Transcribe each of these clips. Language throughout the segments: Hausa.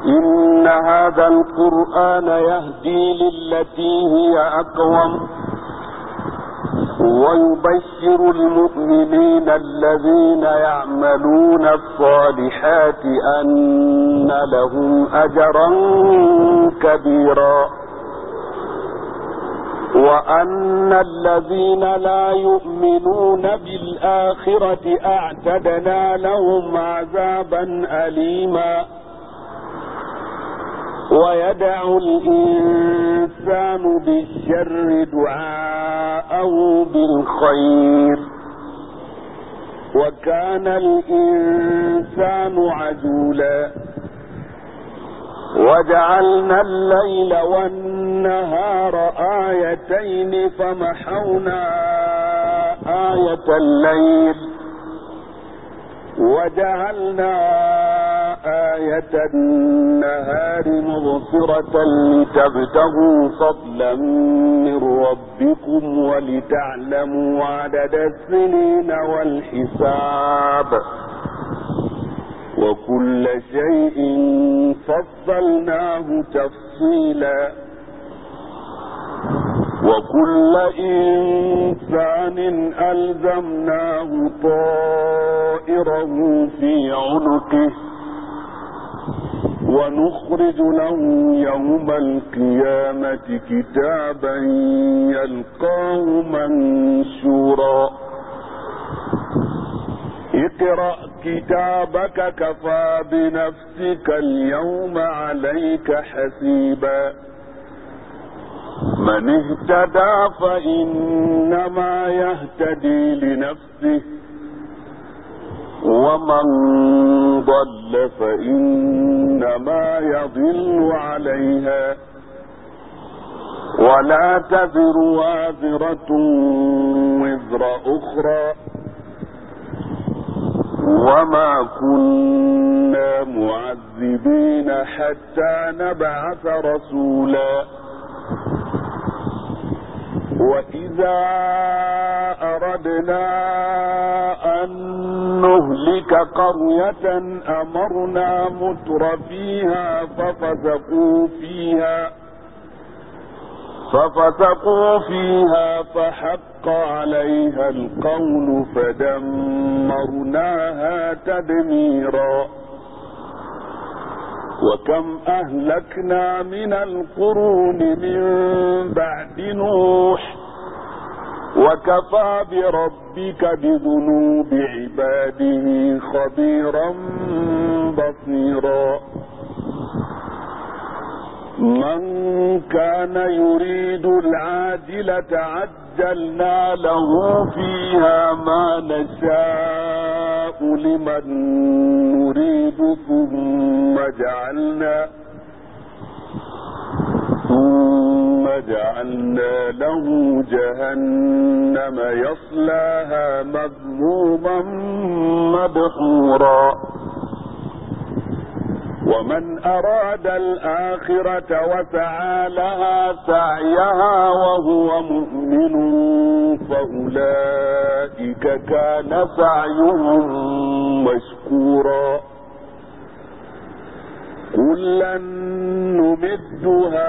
إن هذا القرآن يهدي للتي هي أقوم ويبشر المؤمنين الذين يعملون الصالحات أن لهم أجرا كبيرا وأن الذين لا يؤمنون بالآخرة أعتدنا لهم عذابا أليما ويدع الإنسان بالشر دعاءه بالخير وكان الإنسان عجولا وجعلنا الليل والنهار آيتين فمحونا آية الليل وجعلنا آية النهار مبصرة لتبتغوا فضلا من ربكم ولتعلموا عدد السنين والحساب وكل شيء فصلناه تفصيلا وكل إنسان ألزمناه طائره في عنقه ونخرج له يوم القيامة كتابا يلقاه منشورا اقرأ كتابك كفى بنفسك اليوم عليك حسيبا من اهتدى فإنما يهتدي لنفسه ومن ضل فإنما يضل عليها ولا تزر وازرة وزر أخرى وما كنا معذبين حتى نبعث رسولا وإذا أردنا أن نهلك قرية أمرنا متر فيها ففسقوا فيها فحق عليها القول فدمرناها تدميرا وكم أهلكنا من القرون من بعد نوح وكفى بربك بذنوب عباده خبيرا بصيرا من كان يريد العاجلة عجلنا له فيها ما نشاء لمن نريد ثم جعلنا له جهنم يصلاها مذموما مدحورا ومن أراد الآخرة وسعى لها سعيها وهو مؤمن فأولئك كان سعيهم مشكورا كلا نمد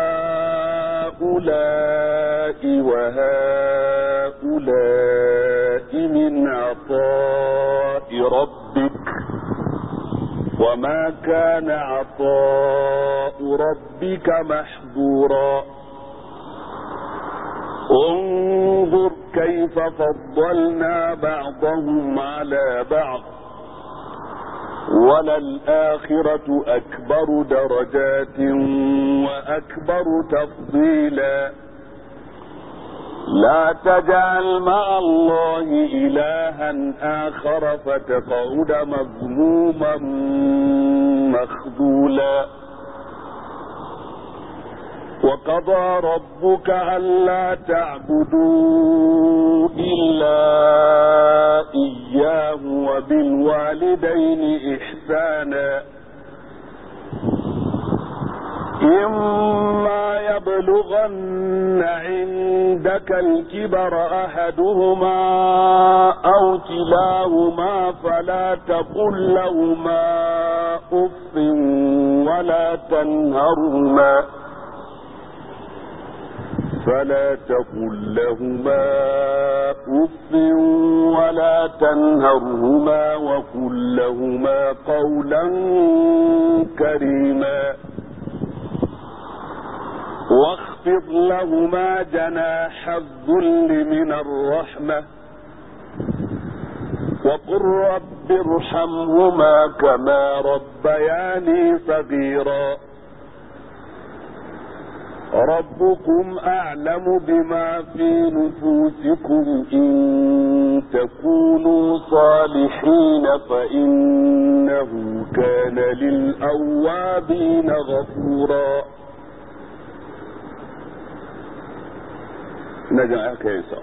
هؤلاء وهؤلاء من عطاء ربك وما كان عطاء ربك محظورا انظر كيف فضلنا بعضهم على بعض وللآخرة أكبر درجات وأكبر تفضيلا لا تجعل مع الله إلها آخر فتقعد مذموما مخذولا وقضى ربك ألا تعبدوا إلا إياه وبالوالدين إحسانا إما يبلغن عندك الكبر أحدهما أو كلاهما فلا تقل لهما أف ولا تنهرهما فلا تقل لهما أف ولا تنهرهما وقل لهما قولا كريما واخفض لهما جناح الذل من الرحمة وقل رب ارحمهما كما ربياني صغيرا ربكم أعلم بما في نفوسكم إن تكونوا صالحين فإنه كان للأوابين غفورا. نجاك يا إنسان.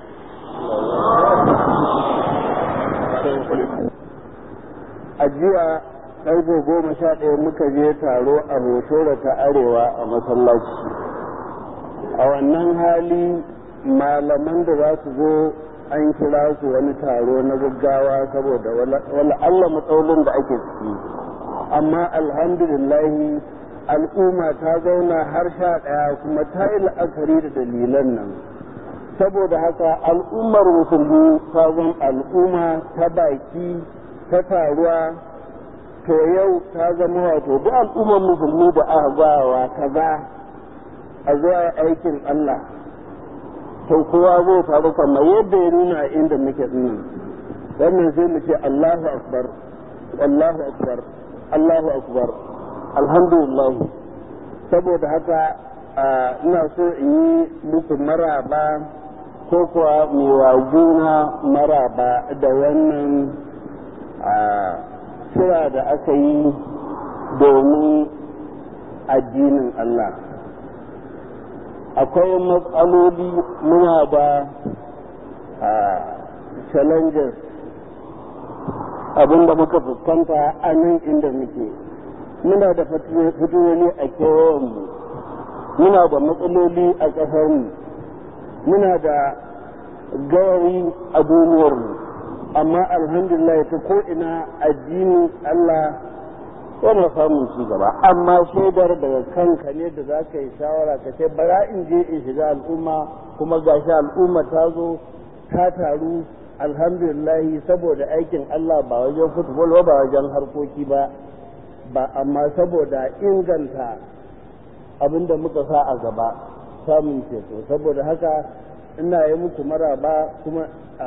ajiya ƙarfe 11 muka je taro a hoto ta arewa a masallaci. A wannan hali malaman da za su zo an kira su wani taro na gaggawa saboda wala Allah matsalolin da ake ciki, amma alhamdulillahi al'umma ta zauna har 11 kuma ta yi la'akari da dalilan nan. Saboda haka al'ummar musulmi ta zama al'umma ta baki ta taruwa, to yau ta zama wato duk al'ummar musulmi da aka gawa kaza a zuwa aikin Allah, to kowa zai faru kamar yadda ya nuna inda muke nan. Wannan sai mu ce Allahu akbar, Allahu akbar, Allahu akbar, alhamdulillah. Saboda haka ina so in yi muku maraba ko kuwa mai wa juna maraba da wannan kira da aka yi domin addinin Allah. Akwai matsaloli, muna da challenges abinda muka fuskanta a nan inda muke. Muna da fitinoni a kewayenmu, muna da matsaloli a ƙasarmu, muna da gawayi a duniyarmu, amma alhamdulillah ta ko'ina addinin Allah yana samun ci gaba. Amma shaidar daga kanka ne da za ka yi shawara ka ce bara in je in shiga al'umma, kuma gashi al'umma ta zo ta taru alhamdulillah saboda aikin Allah, ba wajen football ba wajen harkoki ba amma saboda inganta abinda muka sa a gaba, samun ceto. Saboda haka ina yi muku maraba, kuma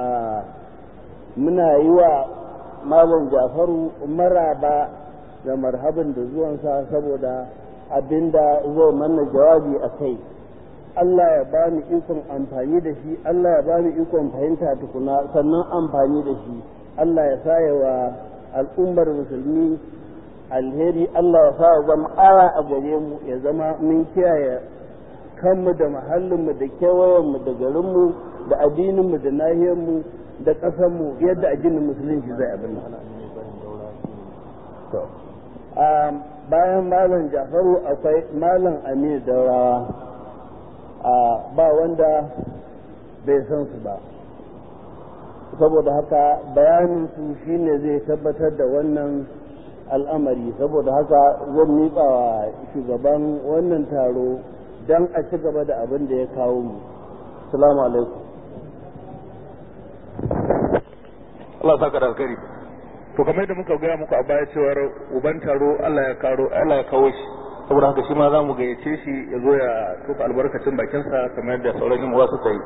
muna yi wa Malam Jafaru maraba da marhaban da zuwansa, saboda abinda zai mana jawabi a kai. Allah ya ba ni ikon amfani da shi, Allah ya ba ni ikon fahimta tukuna sannan amfani da shi. Allah ya sa wa al'ummar musulmi alheri, Allah ya sa zama ara a gare mu, ya zama mun kiyaye kanmu da mahallinmu da kewayenmu da garinmu da addininmu da nahiyarmu da ƙasarmu yadda addinin musulunci zai abin nan. Bayan Malam Jafaru akwai Malam Amir Daurawa, ba wanda bai san su ba, saboda haka bayanin su shine zai tabbatar da wannan al'amari. Saboda haka zan miƙa wa shugaban wannan taro don a ci gaba da abin da ya kawo mu. Assalamu alaikum. Allah saka da alkhairi. To kamar yadda muka gaya muku a baya cewar uban taro Allah ya kawo shi, saboda haka shi ma za mu gayyace shi ya zo ya tuka albarkacin bakinsa kamar yadda sauran yin wasu ta yi.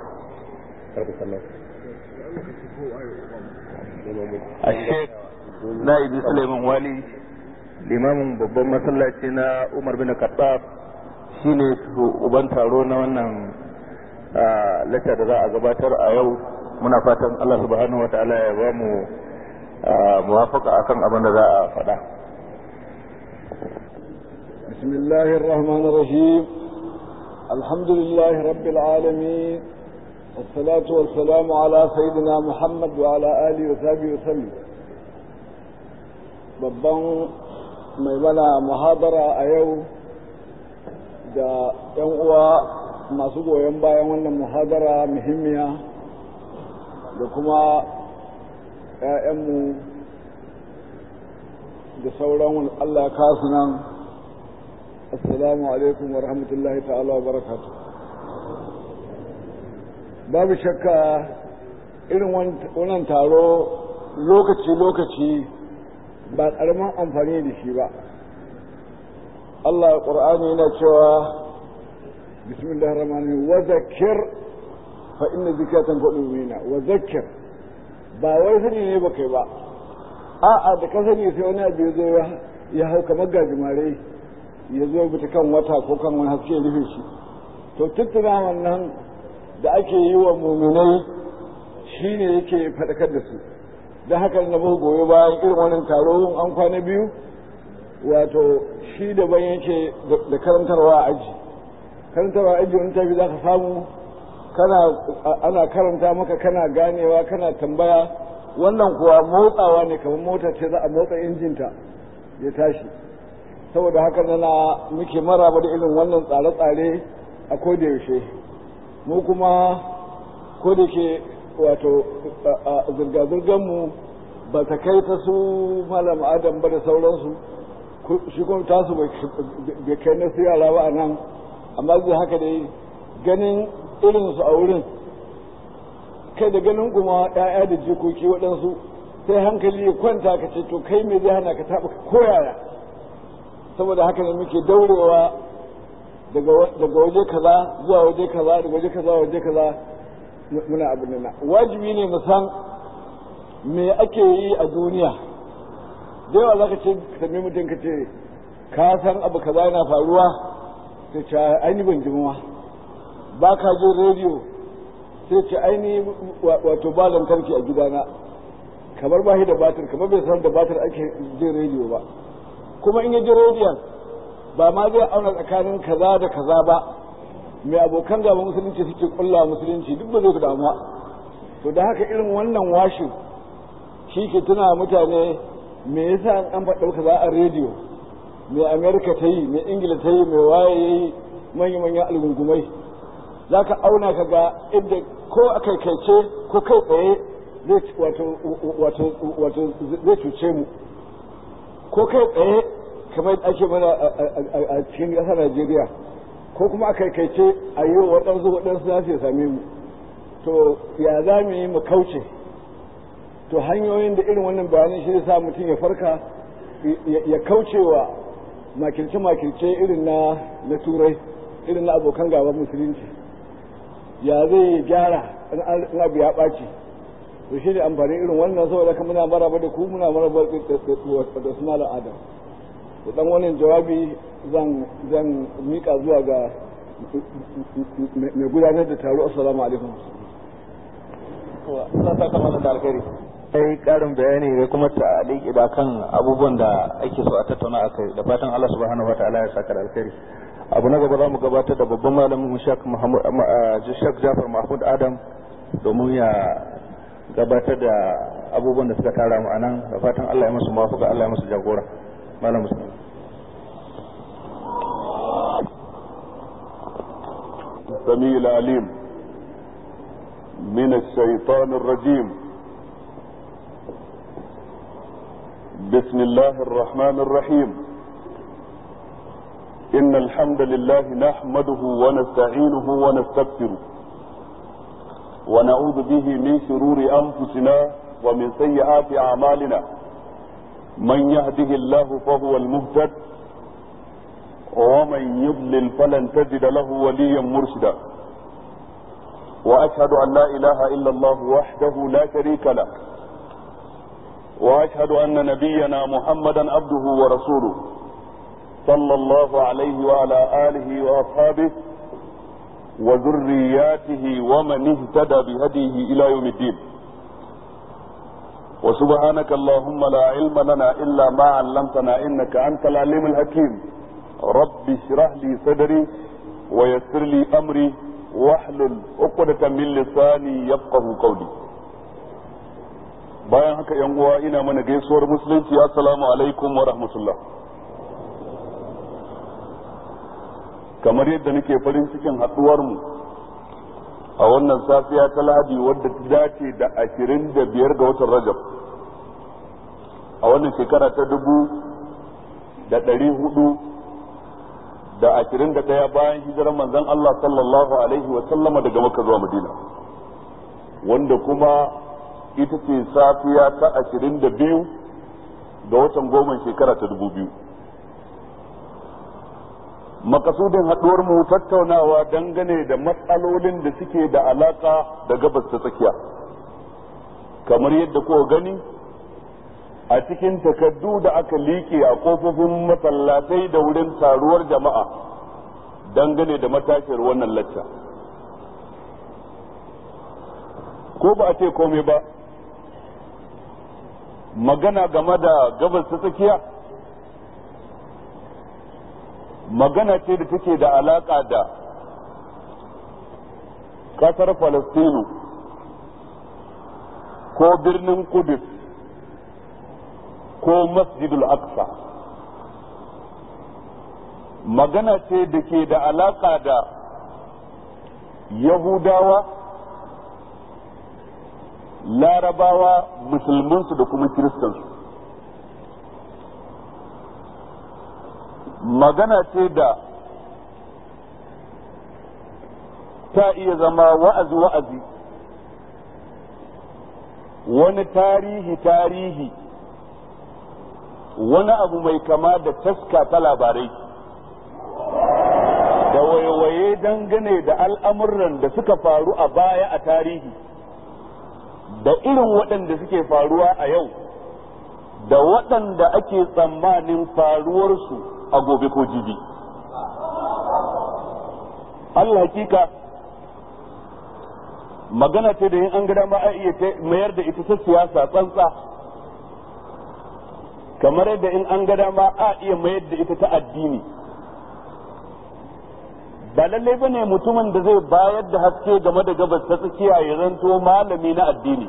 A Sheikh Na'ibi Suleiman Wali, limamin babban masallaci na Umar bin Khattab, shi ne uban taro na wannan lacca da za a gabatar a yau. Muna fatan Allah subhanahu wa ta'ala ya ba mu muwafaka akan abin da za a faɗa. Bismillahir Rahmanir Rahim. Alhamdulillahi Rabbil Alamin. Wassalatu wassalamu ala sayyidina Muhammad wa ala alihi wa sahbihi wa sallam. Babban mai mana muhadara a yau da ƴan uwa masu goyon bayan wannan muhadara muhimmiya, da kuma ‘ya'yanmu da sauran Allah ya kasu nan. Assalamu alaikum wa rahmatullahi ta'ala wa barakatuh. Babu shakka irin wannan taro lokaci ba ƙaramin amfani da shi ba. Allah Qur'ani yana cewa bismillahir rahmanir rahim wa zakkir fa inna zikrata tanfa'ul mu'minina wa zakkir ba wai sani ne ba kai ba a'a da ka sani sai wani abu zo ya hau kamar gajimare ya zo bi ta kan wata ko kan wani haske rufe shi to tuttuna wannan da ake yi wa mu'minai shine yake fadakar da su dan haka na ba goyo bayan irin wannan taro an kwana biyu wato shi daban yake da karantarwa a aji wani tafi za ka samu ana karanta maka kana ganewa kana tambaya wannan kuwa motsawa ne kamar mota ce za a motsa injinta ya tashi saboda haka nana muke maraba da irin wannan tsare-tsare a koda yaushe mu kuma koda ke wato zirga-zirganmu ba ta kai ta su malam adam ba da sauransu shi kuma tasu bai kai na su yara ba a nan amma zai haka dai ganin irinsu a wurin kai da ganin kuma ‘ya'ya da jikoki waɗansu sai hankali ya kwanta ka ce to kai me zai hana ka taɓa koyaya saboda haka ne muke daurewa daga waje kaza zuwa waje kaza daga waje kaza waje kaza muna abin nan wajibi ne mu san me ake yi a duniya da yawa za ka ce ka tambayi mutum ka ce ka san abu kaza yana faruwa sai ce aini ban jimuwa ba ka jin rediyo sai ce aini wato ba lantarki a gidana kamar ba shi da batir kamar bai san da batir ake jin rediyo ba kuma in ya ji rediyon ba ma zai auna tsakanin kaza da kaza ba mai abokan gaba musulunci suke kulla musulunci duk ba zai damuwa to da haka irin wannan washin shi ke tuna mutane me yasa an faɗa kaza a rediyo mai amerika ta yi mai ingila ta yi mai waye ya yi manya-manyan algungumai za ka auna ka ga inda ko a kaikaice ko kai tsaye wato zai cuce mu ko kai tsaye kamar ake mana a cikin ƙasar Najeriya ko kuma a kaikaice a yi waɗansu za su same mu to ya za mu yi mu kauce to hanyoyin da irin wannan bayanin shi sa mutum ya farka ya kaucewa makirce irin na turai irin na abokan gaban musulunci ya zai gyara in abu ya ɓaci to shi ne amfani irin wannan saboda kan muna maraba da ku muna maraba da suna da adam da dan wannan jawabi zan mika zuwa ga mai gudanar da taro. Assalamu alaikum. Sai karin bayani ne kuma ta'aliki da kan abubuwan da ake so a tattauna a kai da fatan Allah subhanahu wataala ya saka da alkhairi. Abu na gaba za mu gabatar da babban malamin Sheikh Jafar Mahmud Adam domin ya gabatar da abubuwan da suka tara mu anan da fatan Allah ya musu mafaka Allah ya musu jagora. Malam Musa. السميع العليم من الشيطان الرجيم. بسم الله الرحمن الرحيم. إن الحمد لله نحمده ونستعينه ونستغفره ونعوذ به من شرور أنفسنا ومن سيئات أعمالنا. من يهده الله فهو المهتد ومن يضلل فلن تجد له وليا مرشدا. وأشهد أن لا إله إلا الله وحده لا شريك له وأشهد أن نبينا محمدا عبده ورسوله صلى الله عليه وعلى آله وأصحابه وذرياته ومن اهتدى بهديه إلى يوم الدين. وسبحانك اللهم لا علم لنا إلا ما علمتنا إنك أنت العليم الحكيم. رب اشرح لي صدري ويسر لي أمري واحلل عقدة من لساني يفقهوا قولي. bayan haka yan uwa ina mana gaisuwar musulunci assalamu alaikum wa rahmatullah. kamar yadda nake farin cikin haduwar mu a wannan safiya ta Lahadi wadda ta dace da 25 ga watan Rajab a wannan shekara ta 1421 bayan hijirar manzon Allah sallallahu alaihi wa sallama daga Makka zuwa Madina, wanda kuma ita ce safiya ta 22 ga watan 10 shekara ta 2000. Makasudin haɗuwar mu tattaunawa dangane da matsalolin da suke da alaka da gabas ta tsakiya, kamar yadda kuka gani a cikin takaddu da aka liƙe a ƙofofin masallatai da wurin taruwar jama'a dangane da matashiyar wannan lacca. Ko ba a ce komai ba, magana game da gabas ta tsakiya magana ce da take da alaka da ƙasar Falastinu ko birnin Kudus ko Masjidul Aqsa. Magana ce da ke da alaka da Yahudawa, Larabawa, musulmansu da kuma kiristansu. Magana ce da ta iya zama wa'azi wani tarihi wani abu mai kama da taska ta labarai da waiwaye dangane da al'amuran da suka faru a baya a tarihi da irin waɗanda suke faruwa a yau da waɗanda ake tsammanin faruwarsu a gobe ko jibi. Allah hakika magana ce da yin an gada ma a iya mayar da ita ta siyasa tsantsa, kamar yadda in an gada ma a iya mayar da ita ta addini. Ba lallai bane mutumin da zai bayar da haske game da gabas ta tsakiya ya zanto malami na addini.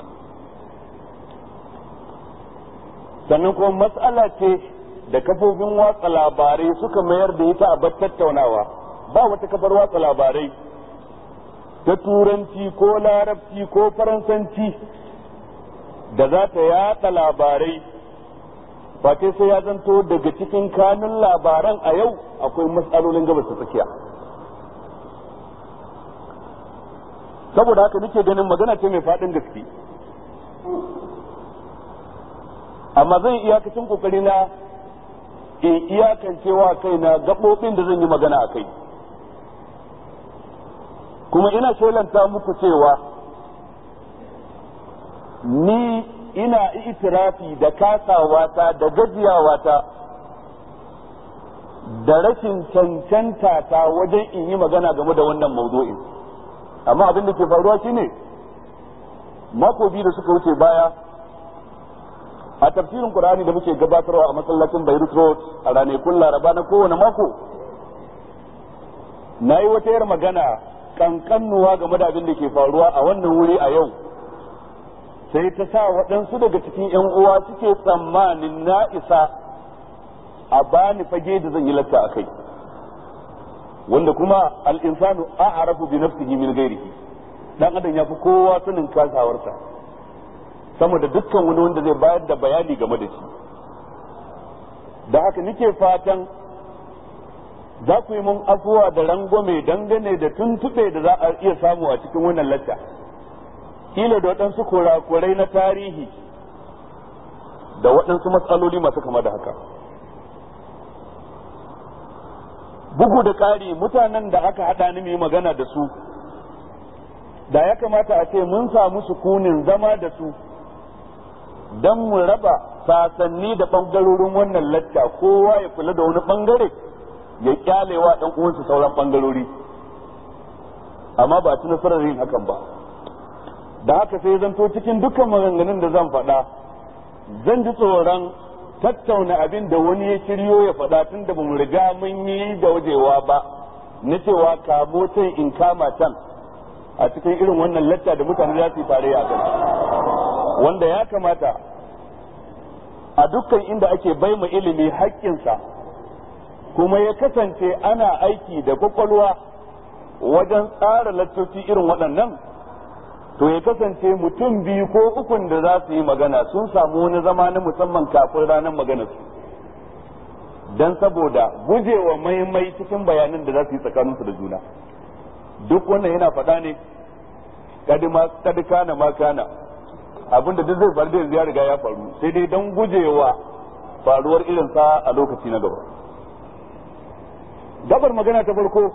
Sannan kuma mas'ala ce da kafofin watsa labarai suka mayar da ita a tattaunawa. Ba wata kafar watsa labarai ta turanci ko larabci ko faransanci da za ta yada labarai ba sai ya zanto daga cikin kanun labaran a yau akwai matsalolin gabas ta tsakiya. Saboda haka nake ganin magana ce mai faɗin gaske, amma zan iyakacin kokari na in iyakancewa kaina gaɓoɓin da zan yi magana a kai, kuma ina shelanta muku cewa ni ina itirafi da kasawata da gajiyawata da rashin cancanta ta wajen in yi magana game da wannan maudu'in. Amma abin da ke faruwa shine mako biyu da suka wuce baya a tafsirin Qur'ani da muke gabatarwa a masallacin Beirut Road a ranakun Laraba na kowane mako, na yi wata yar magana kankanuwa game da abin da ke faruwa a wannan wuri a yau, sai ta sa waɗansu daga cikin 'yan uwa suke tsammanin na isa a bani fage da zan yi lacca a kai, wanda kuma al'insanu a'rafu bi nafsihi min ghairihi. Dan adam ya fi kowa sanin kasawarsa sama da dukkan wani wanda zai bayar da bayani game da shi. Da haka nake fatan za ku yi mun afuwa da rangwame dangane da tuntuɓe da za a iya samu a cikin wannan lacca, kila da waɗansu kurakurai na tarihi da waɗansu matsaloli masu kama da haka. Bugu da ƙari, mutanen da aka haɗa ni mu yi magana da su, da ya kamata a ce mun samu sukunin zama da su don mu raba sasanni da ɓangarorin wannan lacca, kowa ya kula da wani ɓangare ya kyalewa ɗan uwansa sauran ɓangarori, amma ba ci nasarar yin hakan ba. Da haka sai zanto cikin dukkan maganganun da zan faɗa zan ji tsoron tattauna abin da wani ya shiryo ya faɗa tun da bamu riga mun yi da wajewa ba, na cewa kamo can in kama can a cikin irin wannan lacca da mutane za su yi tare a kan, wanda ya kamata a dukkan inda ake baima ilimi haƙƙinsa kuma ya kasance ana aiki da kwakwalwa wajen tsara laccoci irin waɗannan, to ya kasance mutum biyu ko ukun da za su yi magana sun samu wani zama na musamman kafin ranar magana su. don saboda gujewa maimai cikin bayanan da za su yi tsakaninsu da juna. Duk wannan yana faɗa ne kadi kana ma kana, abinda duk zai faru da yanzu ya riga ya faru, sai dai don gujewa faruwar irinsa a lokaci na gaba. Gabar magana ta farko,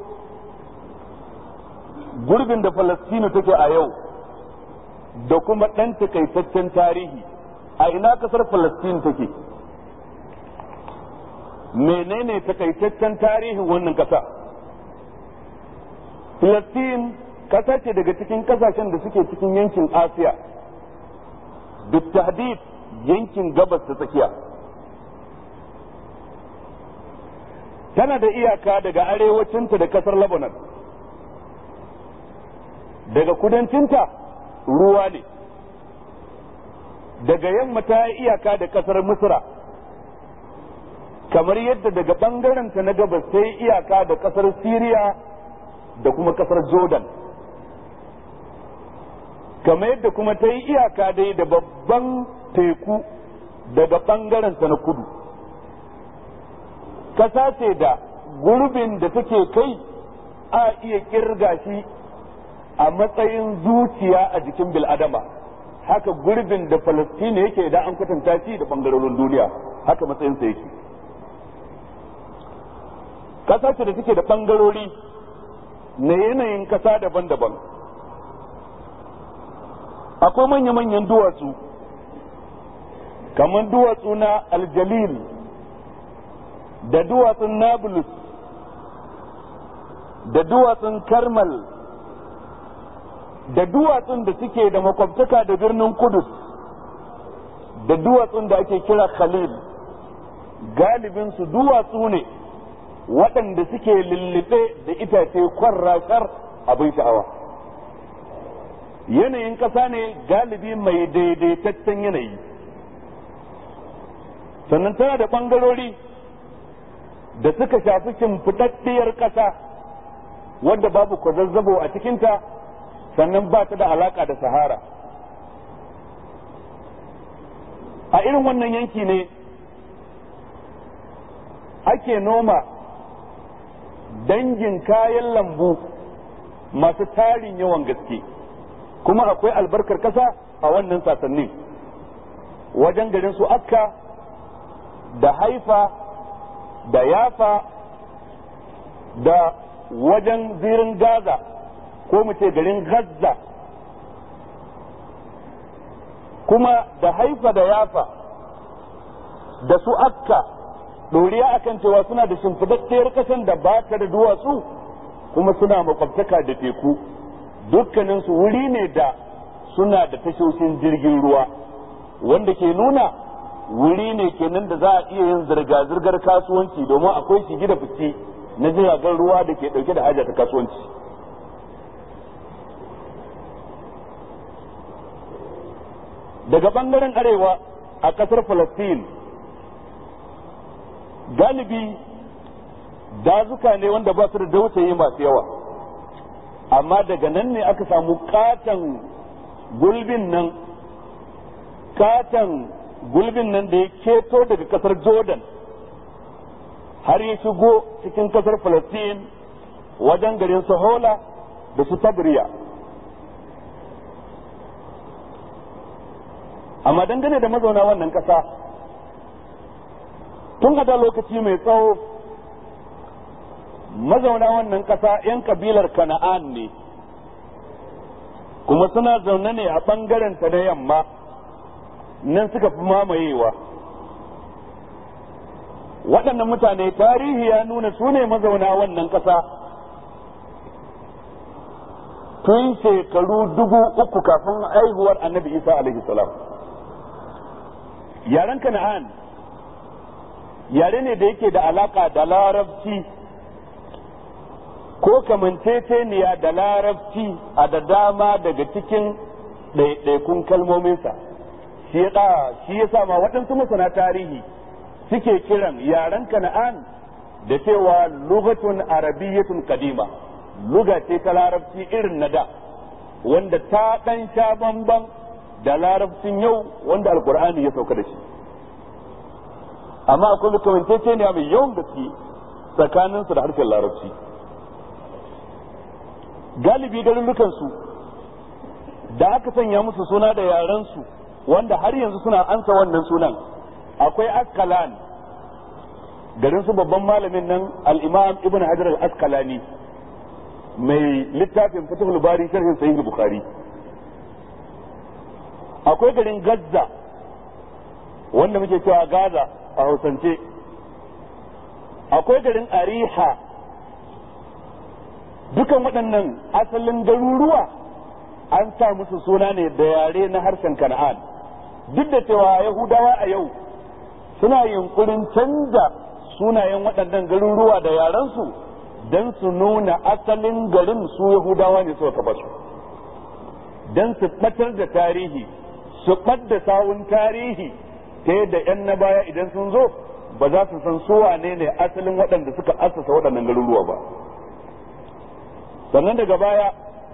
gurbin da Falastinu take a yau da kuma ɗan takaitaccen tarihi. A ina kasar Falastinu take? Menene takaitaccen tarihin wannan kasa? Falastin kasa ce daga cikin kasashen da suke cikin yankin Asiya, bitahdid yankin gabas ta tsakiya. Tana da iyaka daga arewacinta da kasar Lebanon, daga kudancinta ruwa ne, daga yamma ta iyaka da kasar Misra, kamar yadda daga ɓangarenta na gabas ta iyaka da kasar Syria da kuma kasar Jordan, kamar yadda kuma ta yi iyaka dai da babban teku daga ɓangarenta na kudu. Kasa ce da gurbin da take kai a iya kirga shi a matsayin zuciya a jikin bil'adama, haka gurbin da Falastini yake idan an kwatanta shi da ɓangarorin duniya, haka matsayinsa yake. Kasa ce da take da ɓangarori na yanayin kasa daban-daban. Akwai manya-manyan duwatsu, kamar duwatsu na Aljalil da duwatsun Nablus da duwatsun Karmal da duwatsun da suke da makwabtaka da birnin Kudus da duwatsun da ake kira Khalil. Galibinsu duwatsu ne waɗanda suke lullube da itace kwarrashar abin sha'awa. Yanayin ƙasa ne galibi mai daidaitaccen yanayi, sannan tana da ɓangarori da suka shafi shimfiɗaɗɗiyar ƙasa wadda babu kwazazzabo a cikinta, sannan ba ta da alaƙa da Sahara. A irin wannan yanki ne ake noma dangin kayan lambu masu tarin yawan gaske, kuma akwai albarkar ƙasa a wannan sasannin, wajen garin su Akka da Haifa da Yafa da wajen zirin Gaza, ko mu ce garin Gaza, kuma da Haifa da Yafa da su Akka, ɗoriya akan cewa suna da shimfidaddiyar ƙasan da ba ta da duwatsu, kuma suna makwabtaka da teku. Dukkaninsu wuri ne da suna da tashoshin jirgin ruwa, wanda ke nuna wuri ne kenan da za a iya yin zirga-zirgar kasuwanci, domin akwai shige da fice na jiragen ruwa da ke ɗauke da haja ta kasuwanci. Daga ɓangaren arewa a ƙasar Falastin, galibi dazuka ne wanda ba su da dausayi masu yawa, amma daga nan ne aka samu katon gulbin nan da ya keto daga kasar Jordan har ya shigo cikin kasar Falastin wajen garin Sahola da su Tabriya. Amma dangane da mazauna wannan kasa, tun a da lokaci mai tsawo mazauna wannan kasa 'yan kabilar Kana'an ne, kuma suna zaune ne a ɓangaren ta na yamma, nan suka fi mamayewa. Waɗannan mutane tarihi ya nuna su ne mazauna wannan ƙasa tun shekaru 3,000 kafin haihuwar Annabi Isa alaihi salam. Yaren Kana'an yare ne da yake da alaka da Larabci ko kamanceceniya da Larabci a da dama daga cikin ɗaiɗaikun kalmominsa. Shi ya sa ma waɗansu masana tarihi suke kiran yaren Kana'an da cewa lugatun arabiyyatun kadima, luga ce ta Larabci irin na da, wanda ta ɗan sha bamban da Larabcin yau wanda Alƙur'ani ya sauka da shi. amma akwai kamanceceniya mai yawan gaske tsakaninsu da harshen larabci. Galibi garurukansu da aka sanya musu suna da yarensu wanda har yanzu suna ansa wannan sunan, akwai Askalan, garin su babban malamin nan al-Imam Ibn Hajar al-Asqalani mai littafin Fathul Bari sharhin Sahih Bukhari. Akwai garin Gaza wanda muke cewa Gaza a Hausance. Akwai garin Ariha. Dukan waɗannan asalin garuruwa an sa musu suna ne da yare na harshen Kana'an, duk da cewa Yahudawa a yau suna yunkurin canza sunayen waɗannan garuruwa da yarensu don su nuna asalin garin su Yahudawa ne suka kafa su, don su ɓatar da tarihi, su ɓadda sawun tarihi ta yadda 'yan na baya idan sun zo ba za su san su wane ne asalin waɗanda suka assasa waɗannan garuruwa ba. Sannan daga baya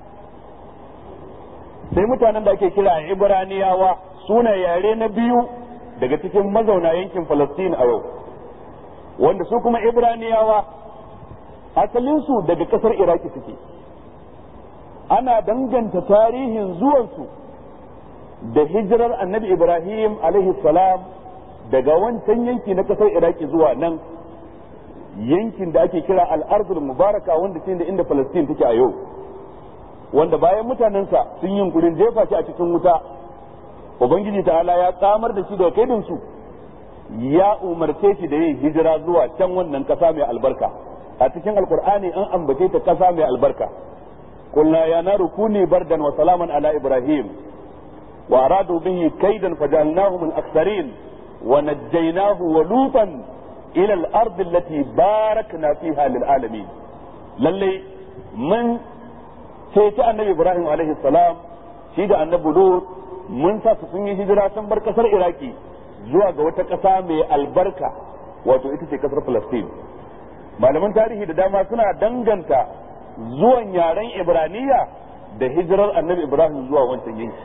sai mutanen da ake kira Ibraniyawa suna yare na biyu daga cikin mazauna yankin Falastin a yau, wanda su kuma Ibraniyawa asalinsu daga kasar Iraki suke. Ana danganta tarihin zuwansu da hijirar annabi Ibrahim alaihi salam daga wancan yanki na kasar Iraki zuwa nan yankin da ake kira al-Ardul Mubaraka, wanda shine inda Falastin take a yau, wanda bayan mutanensa sun yi yunkurin jefa shi a cikin wuta, Ubangiji ta'ala ya tsamar da shi daga kaidinsu, ya umarce shi da yin hijira zuwa can wannan kasa mai albarka. A cikin Alkur'ani an ambace ta kasa mai albarka. Qulna ya naru kuni bardan wa salaman ala Ibrahim wa aradu bihi kaidan fajalnahu min aktharin wa najjaynahu wa lutan ila al-ard allati barakna fiha lil alamin. Lalle mun sai ta annabi Ibrahim alaihi salam shi da annabi Lut mun sa su sun yi hijira sun bar kasar Iraki zuwa ga wata kasa mai albarka, wato ita ce kasar Palestine. Malaman tarihi da dama suna danganta zuwan yaren Ibraniya da hijirar annabi Ibrahim zuwa wancan yanki,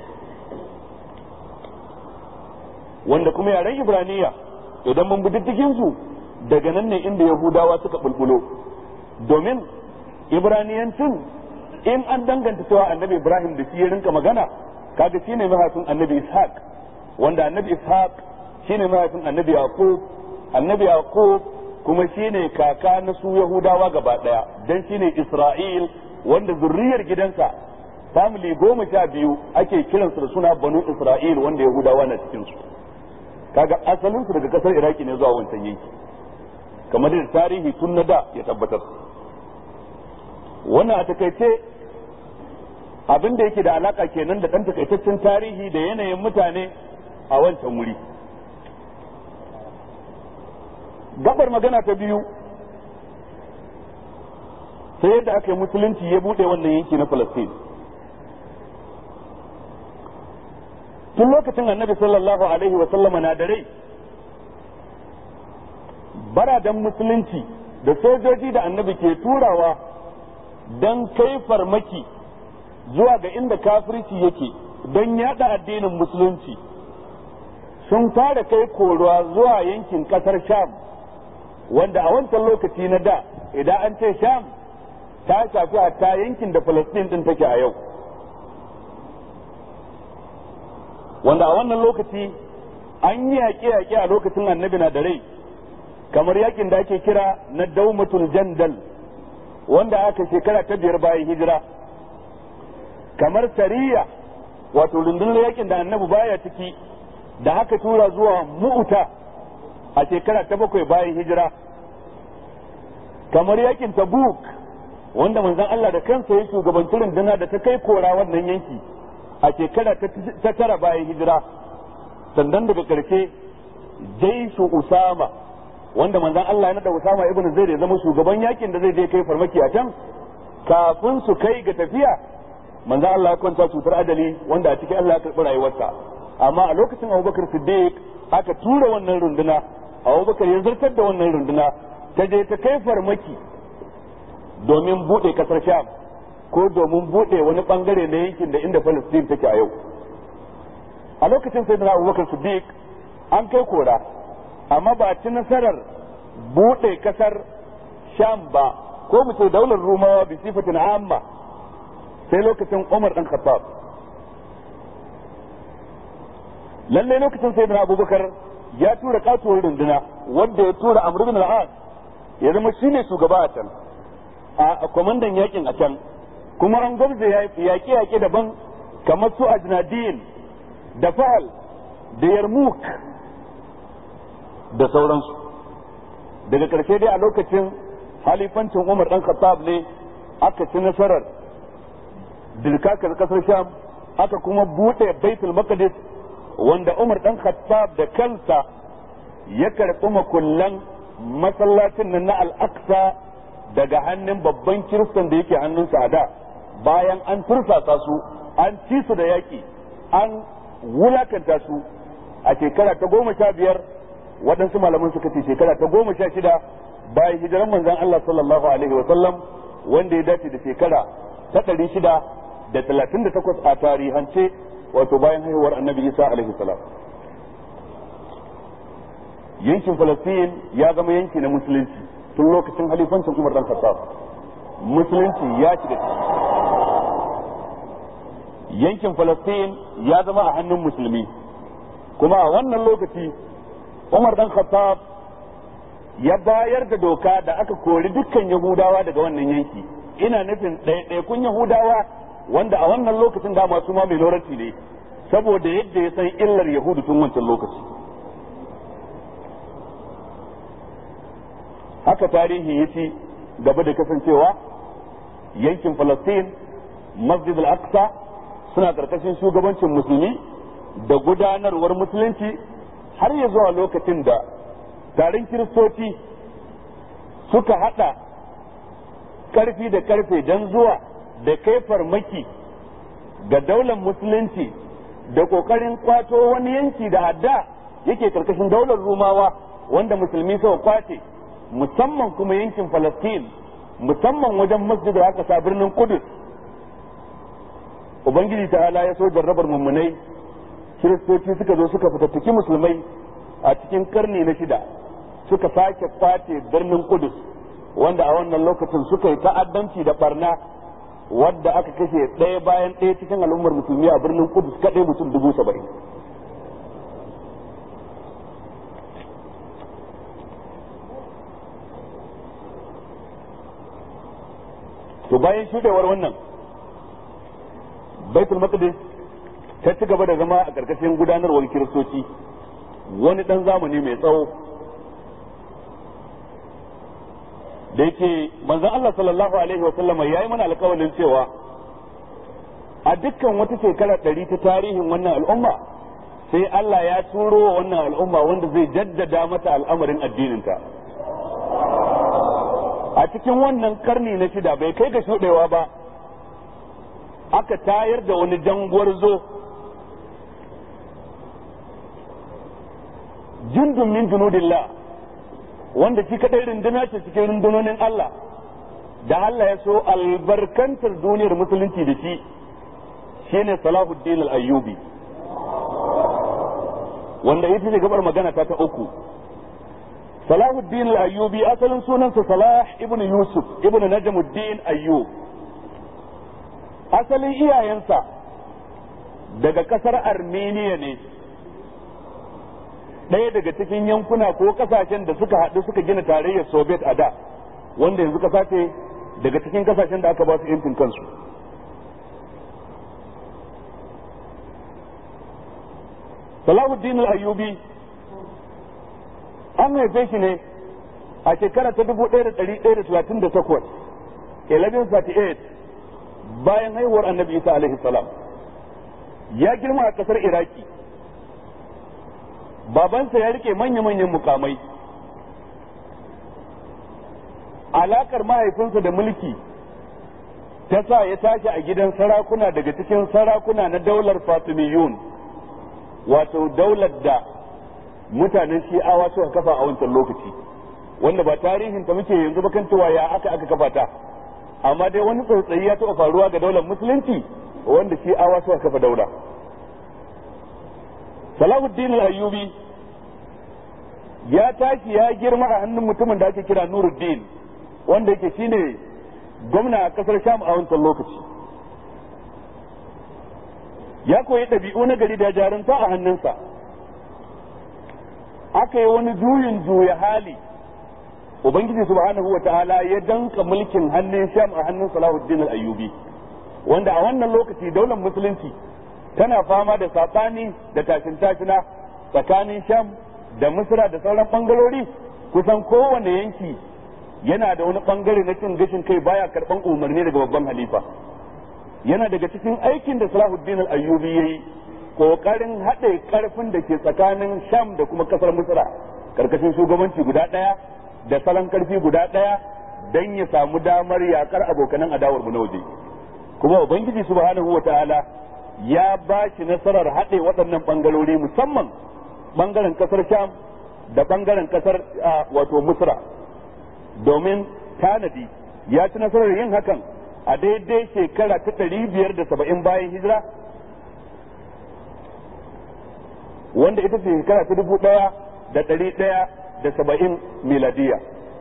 wanda kuma yaren Ibraniya idan mun bi diddigin su daga nan ne inda Yahudawa suka bulbulo, domin Ibraniyancin in an danganta cewa annabi Ibrahim da shi ya rinka magana, kaga shine mahaifin annabi Ishaq, wanda annabi Ishaq shine mahaifin annabi Yaqub kuma shine kaka na su Yahudawa gaba daya, dan shine Isra'il, wanda zurriyar gidansa family 12 ake kiransu da suna Banu Isra'il, wanda Yahudawa na cikin su. Kaga asalin su daga kasar Iraki ne zuwa wancan yanki, kamar da tarihi tun na da ya tabbatar. Wannan a takaice abin da yake da alaka kenan da ɗan takaitaccen tarihi da yanayin mutane a wancan wuri. Gabar magana ta biyu, sai yadda aka yi musulunci ya buɗe wannan yanki na Falastin. Tun lokacin annabi sallallahu alaihi wa sallama na da rai, baradan musulunci da sojoji da annabi ke turawa don kai farmaki zuwa ga inda kafirci yake don yada addinin musulunci sun fara kai koruwa zuwa yankin kasar Sham, wanda a wancan lokaci na da idan an ce Sham ta shafi ta yankin da Palestine din take a yau, wanda a wannan lokaci an yi yaƙe-yaƙe a lokacin annabi na da rai, kamar yakin da ake kira na Daumatul Jandal, wanda aka shekara ta 5 bayan hijira, kamar Sariya, wato rundunar yakin da annabi baya ciki da aka tura zuwa Mu'ta a shekara ta 7 bayan hijira, kamar yakin Tabuk, wanda manzon Allah da kansa ya shugabanci runduna da ta kai kora wannan yanki a shekara ta 9 bayan hijira. Sannan daga ƙarshe Jaishu Usama, wanda manzon Allah ya nada Usama ibn Zaid ya zama shugaban yakin da zai je kai farmaki a can. Kafin su kai ga tafiya, manzon Allah ya kwanta cutar adali, wanda a cikin Allah ya karɓi rayuwarsa. Amma a lokacin Abubakar Siddiq aka tura wannan runduna, Abubakar ya zartar da wannan runduna ta je ta kai farmaki domin buɗe kasar Sham ko domin buɗe wani bangare na yankin da inda Palestine take a yau. A lokacin Sayyidina Abubakar Siddiq an kai kora amma ba ci nasarar buɗe kasar sham ba ko mu ce daular rumawa bi sifatin amma sai lokacin Umar dan Khattab. lalle lokacin sayyidina Abubakar ya tura katuwar runduna wanda ya tura Amr ibn al-As ya zama shine shugaba a can a kwamandan yakin a can, kuma an gwamza yaƙe daban kamar su Ajnadin da Fa'al da Yarmouk da sauransu. Daga ƙarshe dai a lokacin halifancin Umar dan Khattab ne aka ci nasarar dirkakar kasar Sham, aka kuma buɗe Baitul Maqdis wanda Umar dan Khattab da kansa ya karɓi makullan masallacin nan na Al-Aqsa daga hannun babban kiristan da yake hannunsa a da, bayan an tursasa su an ci su da yaƙi an wulakanta su a shekara ta 15, waɗansu malaman suka ce shekara ta 16 bayan hijiran manzon Allah sallallahu alaihi wa sallam, wanda ya dace da shekara ta 638 a tarihance, wato bayan haihuwar annabi Isa alaihi salam. Yankin Falastin ya zama yanki na musulunci tun lokacin halifancin Umar dan Khattab. Musulunci ya shiga yankin Falastin ya zama a hannun musulmi, kuma a wannan lokaci Umar dan Khattab ya bayar da doka da aka kori dukkan Yahudawa daga wannan yanki. Ina nufin ɗaiɗaikun Yahudawa wanda a wannan lokacin da masu ma minority ne, saboda yadda ya san illar Yahudu tun wancan lokaci. Haka tarihi ya ci gaba da kasancewa yankin Falastin, Masjid al-Aqsa suna karkashin shugabancin musulmi da gudanarwar musulunci har ya zuwa lokacin da taron kiristoci suka hada karfi da karfe don zuwa da kai farmaki ga daular musulunci da kokarin kwato wani yanki da adda yake karkashin daular Rumawa wanda musulmi suka kwace, musamman kuma yankin Falastin, musamman wajen Masjid al-Aqsa birnin Qudus. Ubangiji ta'ala ya so jarrabar mummunai, kiristoci suka zo suka fitattaki musulmai a cikin karni na 6, suka sake kwace birnin Qudus, wanda a wannan lokacin suka yi ta'addanci da barna wadda aka kashe ɗaya bayan ɗaya cikin al'ummar musulmi a birnin Qudus kaɗai mutum 70,000. To bayan shudewar wannan, Baitul Maqdis ta ci gaba da zama a ƙarƙashin gudanarwar kiristoci wani ɗan zamani mai tsawo, da yake manzon Allah sallallahu alaihi wa sallama yayi mana alƙawarin cewa a dukkan wata shekara 100 ta tarihin wannan al'umma sai Allah ya turo wa wannan al'umma wanda zai jaddada mata al'amarin addininta. A cikin wannan karni na 6 bai kai ga shuɗewa ba, aka tayar da wani jangwarzo jundun min junudillah wanda shi kadai runduna ce cikin rundunonin Allah da Allah ya so albarkantar duniyar musulunci da shi, shine Salahuddin al-Ayyubi, wanda ita ce gabar magana ta uku. Salahuddin al-Ayyubi asalin sunansa Salah ibn Yusuf ibn Najmuddin Ayyub. Asalin iyayensa daga kasar Armenia ne, ɗaya daga cikin yankuna ko kasashen da suka haɗu suka gina tarayyar Soviet a da, wanda yanzu kasa ce daga cikin kasashen da aka ba su yancin kansu. Salahuddin al-Ayyubi an haife shi ne a shekara ta 1138 1138 bayan haihuwar annabi Isa alaihi salam. Ya girma a kasar Iraki, babansa ya rike manya-manyan mukamai. Alakar mahaifinsa da mulki ta sa ya tashi a gidan sarakuna daga cikin sarakuna na daular Fatimiyun, wato daular da mutanen Shi'awa suka kafa a wancan lokaci, wanda ba tarihin ta muke yanzu ba kan cewa ya aka kafa ta, amma dai wani tsautsayi ya taɓa faruwa ga daular musulunci wanda Shi'awa suka kafa daula. Salahuddin al-Ayyubi ya tashi ya girma a hannun mutumin da ake kira Nuruddin, wanda yake shine gwamna a kasar Sham a wancan lokaci. Ya koyi ɗabi'u na gari da jarunta a hannunsa. Aka yi wani juya hali, Ubangiji subhanahu wa ta'ala ya danka mulkin hannun Sham a hannun Salahuddin al-Ayyubi, wanda a wannan lokaci daular musulunci tana fama da saɓani da tashin-tashina tsakanin Sham da Misra da sauran bangarori. Kusan kowane yanki yana da wani bangare na cin gashin kai, baya karban umarni daga babban halifa. Yana daga cikin aikin da Salahuddin al-Ayyubi yayi kokarin haɗe karfin da ke tsakanin Sham da kuma kasar Misra karkashin shugabanci guda ɗaya da salon karfi guda ɗaya dan ya samu damar yakar abokanan adawar mu na waje. Kuma Ubangiji subhanahu wataala ya ba shi nasarar haɗe waɗannan bangarori, musamman bangaren kasar Sham da bangaren kasar wato Misra, domin tanadi ya ci nasarar yin hakan a daidai shekara ta 570 bayan hijira, wanda ita ce shekara ta 1170 miladiya.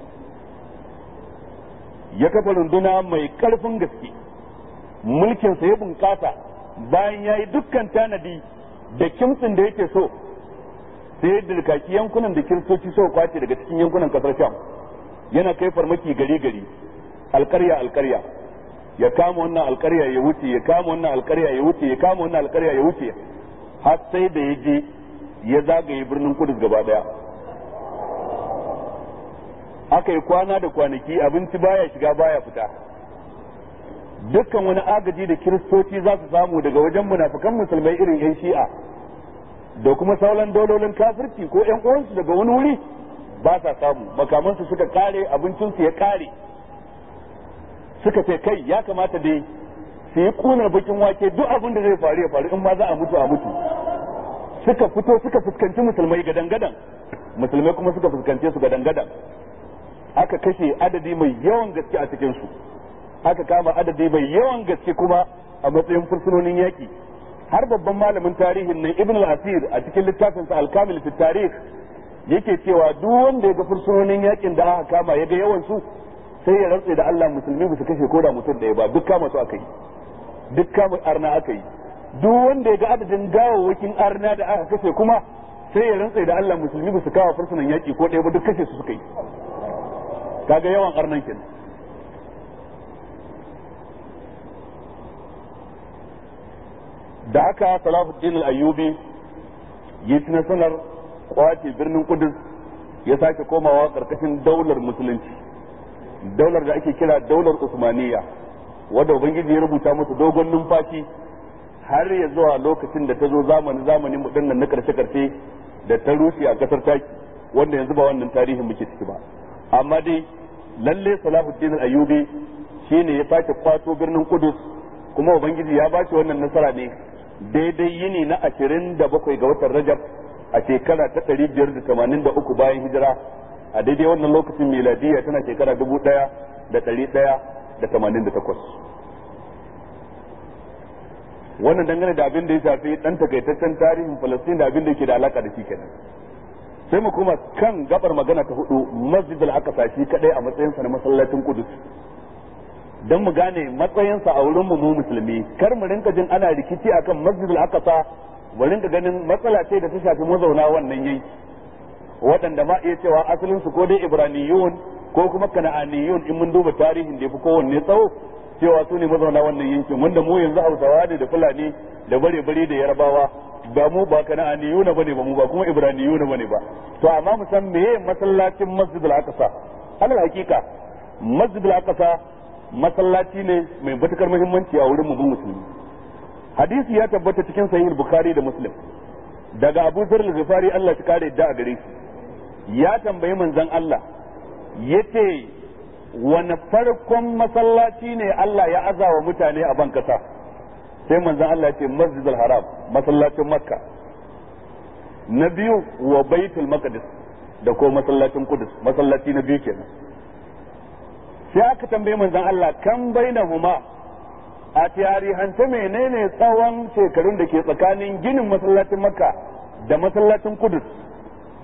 Ya kafa runduna mai karfin gaske, mulkinsa ya bunkasa bayan ya yi dukkan tanadi da kimtsin da yake so, sai dirkaki yankunan da kiristoci so kwace daga cikin yankunan kasar Sham. Yana kai farmaki gari alkarya, ya kama wannan alkarya ya wuce, ya kama wannan alkarya ya wuce, ya kama wannan alkarya ya wuce, har sai da ya je ya zagaye birnin Kudus gaba daya. Aka yi kwana da kwanaki, abinci baya shiga baya fita. Dukkan wani agaji da kiristoci za su samu daga wajen munafikan musulmai irin yan Shi'a da kuma sauran daulolin kafirci ko yan uwansu daga wani wuri ba sa samu. Makamansu suka kare, abincinsu ya kare. Suka ce kai ya kamata dai su yi kunar bakin wake, duk abin da zai faru ya faru, in ma za a mutu a mutu. Suka fito suka fuskanci musulmai gadan-gadan, musulmai kuma suka fuskance su gadan-gadan. Aka kashe adadi mai yawan gaske a cikinsu, aka kama adadi mai yawan gaske kuma a matsayin fursunonin yaki. Har babban malamin tarihin nan Ibn al-Asir a cikin littafinsa Al-Kamil fi Tarikh yake cewa duk wanda ya ga fursunonin yakin da aka kama ya ga yawan su, sai ya rantse da Allah musulmi ba su kashe koda mutum ɗaya ba, duk kama su aka yi, duk kama arna aka yi. Duk wanda ya ga adadin gawawwakin arna da aka kashe kuma sai ya rantse da Allah musulmi ba su kawo fursunan yaki ko ɗaya ba, duk kashe su suka yi. Kaga yawan arnan kenan. Da haka Salahuddin al-Ayyubi ya ci nasarar kwace birnin Kudus, ya sake komawa karkashin daular musulunci, daular da ake kira daular Usmaniyya, wadda Ubangiji ya rubuta musu dogon numfashi har ya zuwa lokacin da ta zo zamanin mu dinnan na karshe da ta rushe a kasar Taki, wanda yanzu ba wannan tarihin muke ciki ba. Amma dai lalle Salahuddin al-Ayyubi shine ya sake kwato birnin Kudus, kuma Ubangiji ya ba shi wannan nasara ne daidai yini na 27 ga watan Rajab a shekara ta 583 bayan hijira, a daidai wannan lokacin miladiya tana shekara 1188. Wannan dangane da abin da ya shafi dan takaitaccen tarihin Falastin da abin da yake da alaka da shi kenan. Sai mu kuma kan gabar magana ta hudu, Masjid al-Aqsa shi kadai a matsayinsa na masallacin Kudus, don mu gane matsayinsa a wurin mu musulmi. Kar mu rinka jin ana rikici akan Masjid al-Aqsa, mu rinka ganin matsala ce da ta shafi mazauna wannan yanki, waɗanda ma iya cewa asalin su ko dai Ibraniyun ko kuma Kana'aniyun, in mun duba tarihin da yafi kowanne tsawo, cewa su ne mazauna wannan yankin, wanda mu yanzu Hausawa ne da Fulani da bare-bare da Yarbawa, ba mu ba Kana'aniyuna bane ba, mu ba kuma Ibraniyuna bane ba. To amma mu san meye masallacin Masjid al-Aqsa. Alal hakika Masjid al-Aqsa masallaci ne mai matukar muhimmanci a wurin mu musulmi. Hadisi ya tabbata cikin sahih Bukhari da Muslim daga Abu Dharr al-Ghifari, Allah ya kare da a gare shi, ya tambayi manzon Allah yace wani farkon masallaci ne Allah ya azawa mutane a ban kasa? Sai manzon Allah ya ce Masjid al-Haram, masallacin Makka. Na biyu wa Baitul Maqdis, da ko masallacin Qudus, masallaci na biyu kenan. Sai aka tambaye manzon Allah kan bainahuma, a tarihance menene tsawon shekarun da ke tsakanin ginin masallacin Makka da masallacin Qudus?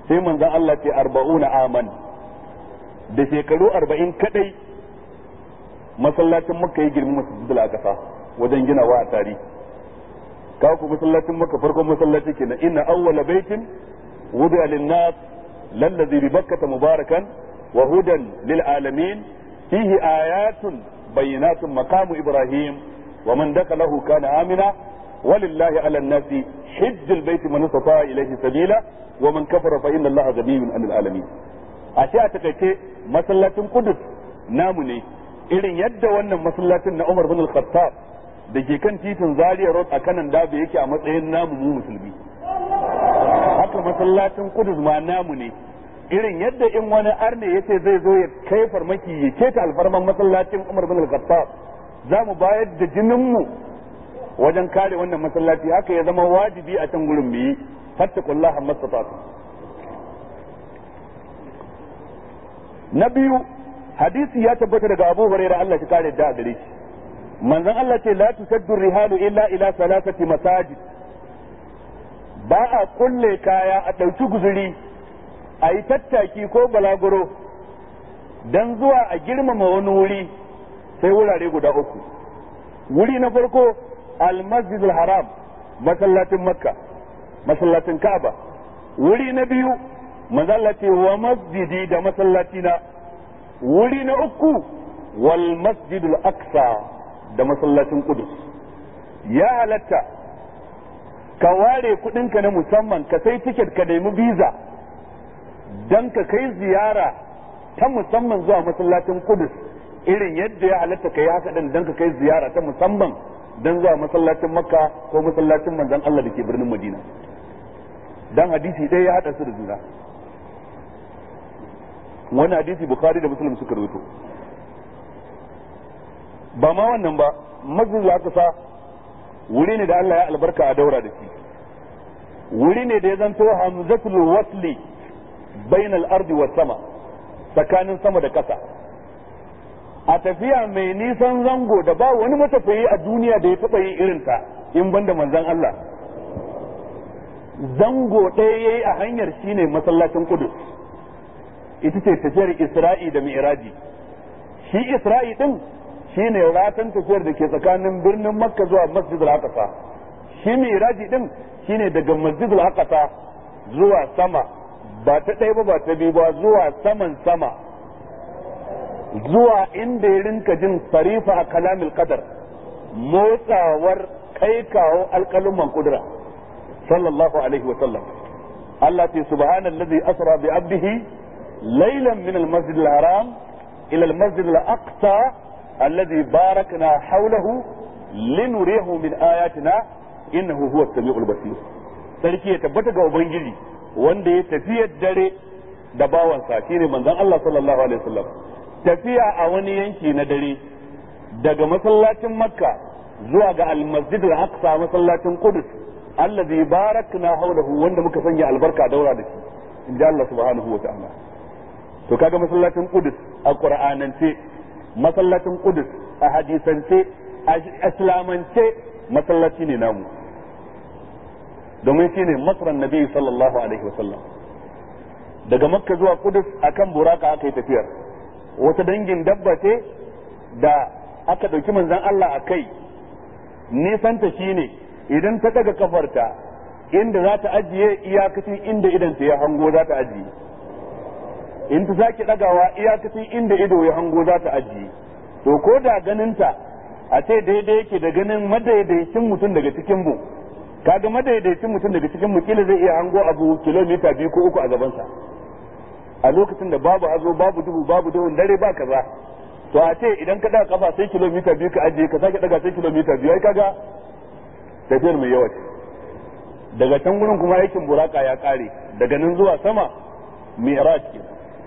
sai manzon Allah ce 40 aman da shekaru 40 kadai masallacin Makka ya girmi Masjidul Aqsa wajen ginawa a tarihi. Ka ku masallacin Makka farkon masallaci kenan, inna awwala baitin wudi'a lin-nas lallazi bi Bakkah mubarakan wa hudan lil alamin fihi ayatun bayyinatun maqamu Ibrahim wa man dakhalahu kana amina walillahi 'alan nasi hajjul baiti man istata'a ilayhi sabila wa man kafara fa inna Allaha ghaniyyun 'anil alamin. Ashe a takaice masallacin Qudus namu ne, irin yadda wannan masallacin na Umar bin Al-Khattab da ke kan titin Zaria Road a kanan Dabe yake a matsayin namu mu musulmi, haka masallacin Qudus ma namu ne, irin yadda in wani arne yace zai zo ya kai farmaki ya keta alfarman masallacin Umar bin Al-Khattab za mu bayar da jinin mu wajen kare wannan masallaci, haka ya zama wajibi a can gurin mu yi fattaqullaha mastata'tum. Na biyu, hadisi ya tabbata daga Abu Hurairah Allah ya kare da gare shi, manzon Allah ce la tusaddu rihalu illa ila salasati masajid, ba a kulle kaya a ɗauki guzuri a yi tattaki ko balaguro dan zuwa a girmama wani wuri sai wurare guda uku. Wuri na farko al-masjid al-haram, masallacin Makka, masallacin Ka'aba. Wuri na biyu manzon Allah ce wa masjidi, da masallaci na. Wuri na uku wal masjidul aqsa, da masallacin Qudus. Ya halatta ka ware kudinka na musamman, ka sai tiket, ka nemi visa dan ka kai ziyara ta musamman zuwa masallacin Qudus, irin yadda ya halatta ka yi haka din dan ka kai ziyara ta musamman dan zuwa masallacin Makka ko masallacin manzon Allah da ke birnin Madina. Dan hadisi ɗaya ya hada su da juna. Wani hadisi Bukhari da Muslim suka rawaito. Ba ma wannan ba, Masjidul Aqsa wuri ne da Allah ya albarka a daura da shi, wuri ne da ya zanto hamzatul wasli bainal ardi was sama, tsakanin sama da ƙasa. A tafiya mai nisan zango da ba wani matafiyi a duniya da ya taɓa yi irinta in banda manzon Allah, zango ɗaya yayi a hanyar shine masallacin Qudus. Ita ce tafiyar Isra'i da Mi'raji. Shi Isra'i din shine ratan tafiyar da ke tsakanin birnin Makka zuwa Masjidul Aqsa. Shi Mi'raji din shine daga Masjidul Aqsa zuwa sama, ba ta ɗaya ba ta biyu ba, zuwa saman sama, zuwa inda ya rinka jin sarifa a kalamil qadar, motsawar kai kawo alƙaluman kudura sallallahu alaihi wa sallam. Allah ce subhanallazi asra bi abdihi ليلا من المسجد الحرام إلى المسجد الأقصى الذي باركنا حوله لنريه من آياتنا إنه هو السميع البصير. sarki ya tabbata ga ubangiji wanda ya tafiya dare da bawansa shine manzon Allah sallallahu alaihi wasallam, tafiya a wani yanki na dare daga masallacin Makka zuwa ga al-Masjid al-Aqsa, masallacin Qudus, allazi barakna hawlahu, wanda muka sanya albarka daura da shi, inda Allah subhanahu wa ta'ala. To kaga masallacin Qudus a Qur'anance, masallacin Qudus a hadisance, a islamance, masallaci ne namu, domin shine masran nabi sallallahu alaihi wasallam. Daga Makka zuwa Qudus akan buraka aka yi tafiyar, wata dangin dabba ce da aka dauki manzon Allah a kai. Nisanta shine idan ta daga kafarta inda za ta ajiye iyakacin inda idan ta ya hango za ta ajiye, in ta sake dagawa iyakacin inda ido ya hango za ta ajiye. To ko da ganinta a ce daidai yake da ganin madaidaicin mutum daga cikin mu, kaga madaidaicin mutum daga cikin mu kila zai iya hango abu kilomita 2 ko 3 a gabansa a lokacin da babu hazo, babu duhu, babu duhun dare, ba kaza. To a ce idan ka daga kafa sai kilomita 2 ka ajiye, ka sake daga sai kilomita 2, ai kaga tafiyar mai yawa ce. Daga can gurin kuma aikin buraka ya kare, daga nan zuwa sama mi'raj ke.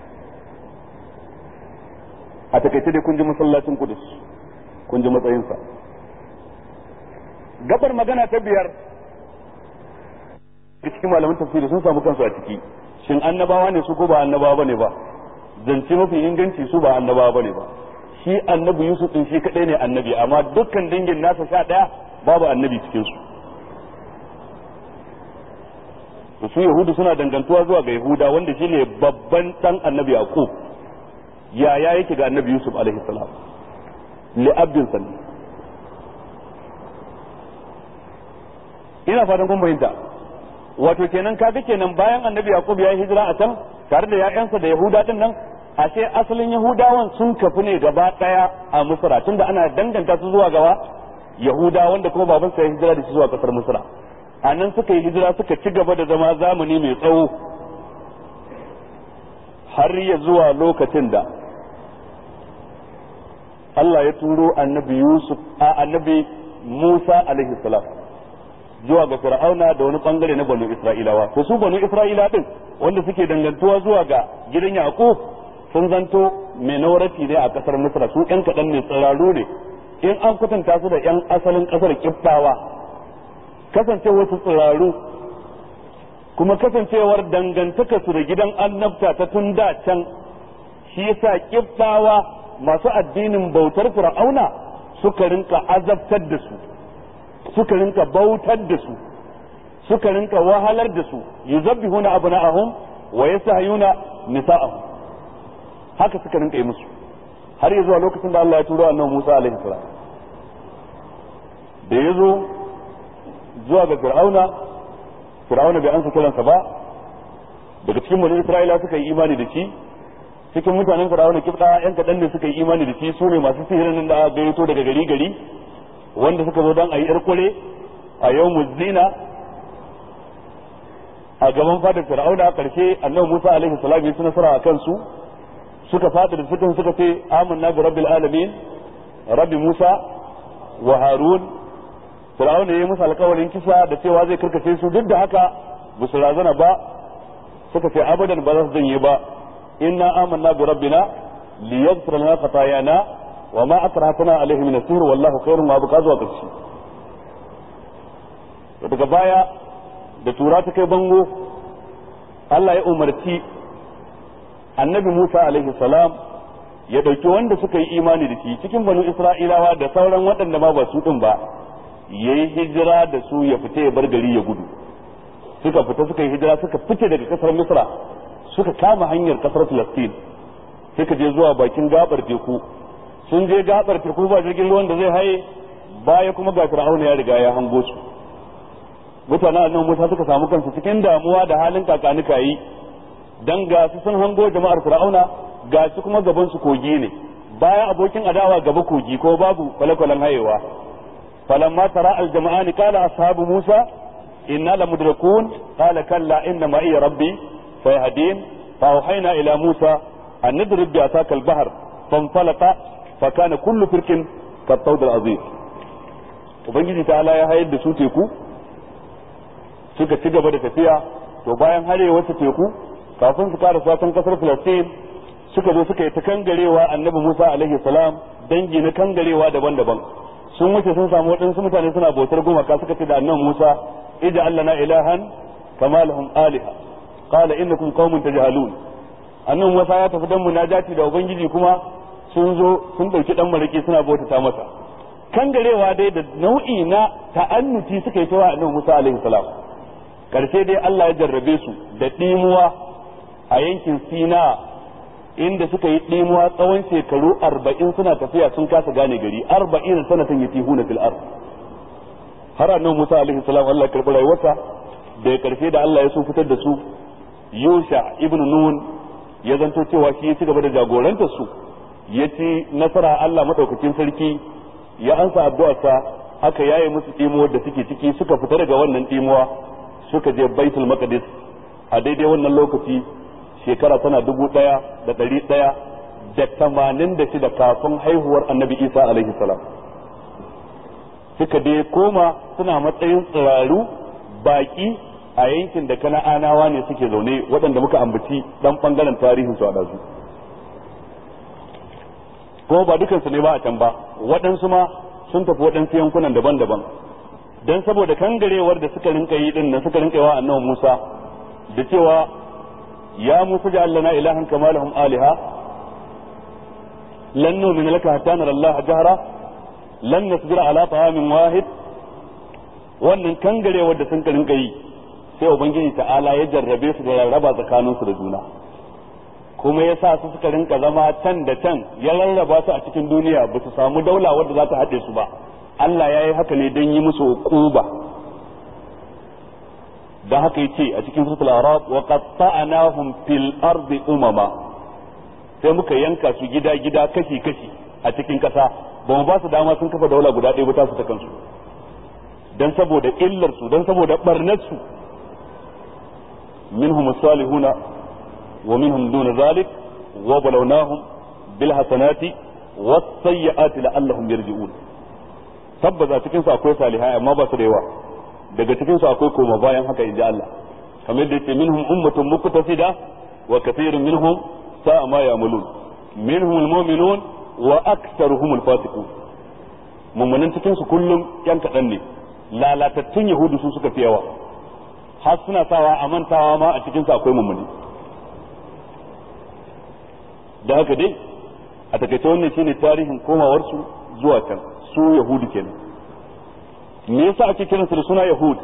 A takaice dai kun ji masallacin Qudus, kun ji matsayinsa. Gabar magana ta biyar, cikin malaman tafsiri sun samu kansu a ciki, shin annabawa ne su ko ba annabawa bane ba? Zance mafi inganci su ba annabawa bane ba. Shi annabi Yusuf din shi kadai ne annabi, amma dukkan dangin nasa 11 babu annabi cikin su. to su yahudu suna dangantuwa zuwa ga yahuda wanda shine babban dan annabi yaqub yaya yake ga annabi yusuf alaihi salam li abdin sani ina fatan kun fahimta wato kenan kaga kenan bayan annabi yaqub ya yi hijira a can tare da ƴaƴansa da yahuda din nan ashe asalin yahudawan sun kafi ne gaba daya a misra tunda ana danganta su zuwa gawa yahuda wanda kuma babansa ya hijira da shi zuwa kasar misra a nan suka yi hijira suka ci gaba da zama zamani mai tsawo har ya zuwa lokacin da Allah ya turo annabi Musa alaihi salam zuwa ga Fir'auna da wani bangare na Banu Isra'ilawa to su Banu Isra'ila din wanda suke dangantuwa zuwa ga gidan Yaqub sun zanto minority ne a kasar Misra su ƴan kaɗan ne tsiraru ne in an kwatanta su da ƴan asalin kasar Kibbawa kasancewar su tsiraru kuma kasancewar dangantaka su da gidan annabta ta tun da can shi yasa Kibbawa masu addinin bautar Fir'auna suka rinka azabtar da su suka rinka bautar da su suka rinka wahalar da su yuzabbihuna abna'ahum wa yasahyuna nisa'ahum haka suka rinka yi musu har yanzu a lokacin da Allah ya turo annabi Musa alaihi salam da yazo zuwa ga Fir'auna bai ansa kiransa ba daga cikin bani Isra'ila suka yi imani da shi cikin mutanen Fir'auna kibda yan kadan ne suka yi imani da shi su ne masu sihirin da aka gayyato daga gari wanda suka zo dan ayi irkure a yawmuz zina a gaban fadar Fir'auna karshe annabi Musa alaihi salam ya nasara a kansu suka fada da suka ce amanna bi rabbil alamin rabbi Musa wa Harun Fir'auna yayi musu alƙawarin kisa da cewa zai karkace su duk da haka ba su razana ba suka ce abadan ba za su janye ba inna amanna bi rabbina liyaghfir lana khatayana wa ma akrahtana alayhi min as-sihr wallahu khairun wa abqa zuwa kashi daga baya da tura ta kai bango Allah ya umarci annabi Musa alaihi salam ya dauki wanda suka yi imani da shi cikin banu Isra'ilawa da sauran waɗanda ma ba su din ba yayi hijira da su ya fita ya bar gari ya gudu suka fita suka yi hijira suka fice daga kasar Misra suka kama hanyar kasar Palestine suka je zuwa bakin gabar teku sun je gabar teku ba jirgin ruwan da zai haye baya kuma ga Fir'auna ya riga ya hango su mutanen annabi Musa suka samu kansu cikin damuwa da halin kakanika yi dan ga su sun hango jama'ar Fir'auna ga su kuma gaban su kogi ne baya abokin adawa gaba kogi ko babu kwale-kwalen hayewa falamma tara al-jama'ani qala ashabu Musa inna lamudrakun qala kalla inna ma'i rabbi fayahdin fa awhayna ila Musa an nadrib bi asaka al-bahr fanfalaqa fa kana kullu firkin kat-tawd al-azim ubangiji ta'ala ya hayar da su teku suka ci gaba da tafiya to bayan harewar su teku kafin su fara satan kasar Palestine suka zo suka yi ta kangarewa annabi Musa alaihi salam dangi na kangarewa daban-daban sun wuce sun samu waɗansu mutane suna bautar gumaka suka ce da annabi Musa ij'al lana ilahan kama lahum aliha qala innakum qaumun tajhalun annabi Musa ya tafi dan munajati da ubangiji kuma sun zo sun dauki dan mariki suna bautata masa kangarewa dai da nau'i na ta'annuti suka yi tawa annabi Musa alaihi salam karshe dai Allah ya jarrabe su da dimuwa a yankin Sina inda suka yi dimuwa tsawon shekaru 40 suna tafiya sun kasa gane gari 40 sanatan yatihuna fil ard har annabi Musa alaihi salam Allah ya karbi rayuwarsa da karshe da Allah ya so fitar da su Yusha ibn Nun ya zanto cewa shi ya ci gaba da jagorantar su ya ci nasara Allah madaukakin sarki ya ansa addu'arsa aka yaye musu dimuwar da suke ciki suka fita daga wannan dimuwa suka je Baitul Maqdis a daidai wannan lokaci shekara tana 1186 kafin haihuwar Annabi Isa alaihi salam suka dai koma suna matsayin tsiraru baki a yankin da Kana'anawa ne suke zaune waɗanda muka ambaci dan bangaren tarihin su a dazu ko ba dukansu ne ba a can ba waɗansu ma sun tafi waɗansu yankunan daban-daban dan saboda kangarewar da suka rinka yi din nan suka rinka yi wa annabi Musa da cewa ya Musa ja'al lana ilahan kama lahum aliha lan nu'mina laka hatta nara Allah jahra lan nasbira ala ta'amin wahid wannan kangarewar da sun rinka yi sai ubangiji ta'ala ya jarrabe su da rarraba tsakaninsu da juna, kuma ya sa su suka rinka zama can da can, ya rarraba su a cikin duniya ba su samu daula wadda za ta haɗe su ba. Allah ya yi haka ne don yi musu uquba. da haka yace a cikin suratul araf wa qatta'nahum fil ardi umama, sai muka yanka su gida gida kashi kashi a cikin kasa, ba mu ba su dama sun kafa daula guda ɗaya ba ta su ta kansu, dan saboda illar su, dan saboda barnar su. minhum as-salihuna wa minhum duna zalik wa balawnahum bil hasanati was sayyiati la'allahum yarji'un. tabbata cikin su akwai salihai amma ba su da yawa, daga cikin su akwai koma bayan haka inji Allah, kamar da yake minhum ummatun muqtasida wa kathirun minhum sa'a ma ya'malun, minhum almu'minun wa aktharuhum alfasiqun. mummunan cikin su kullum yan kadan ne, lalatattun yahudu su suka fi yawa, har suna sawa a mantawa ma a cikin su akwai mummuni. da haka dai a takaice wannan shine tarihin komawar su zuwa can, su yahudu kenan. me yasa ake kiransu da suna yahud?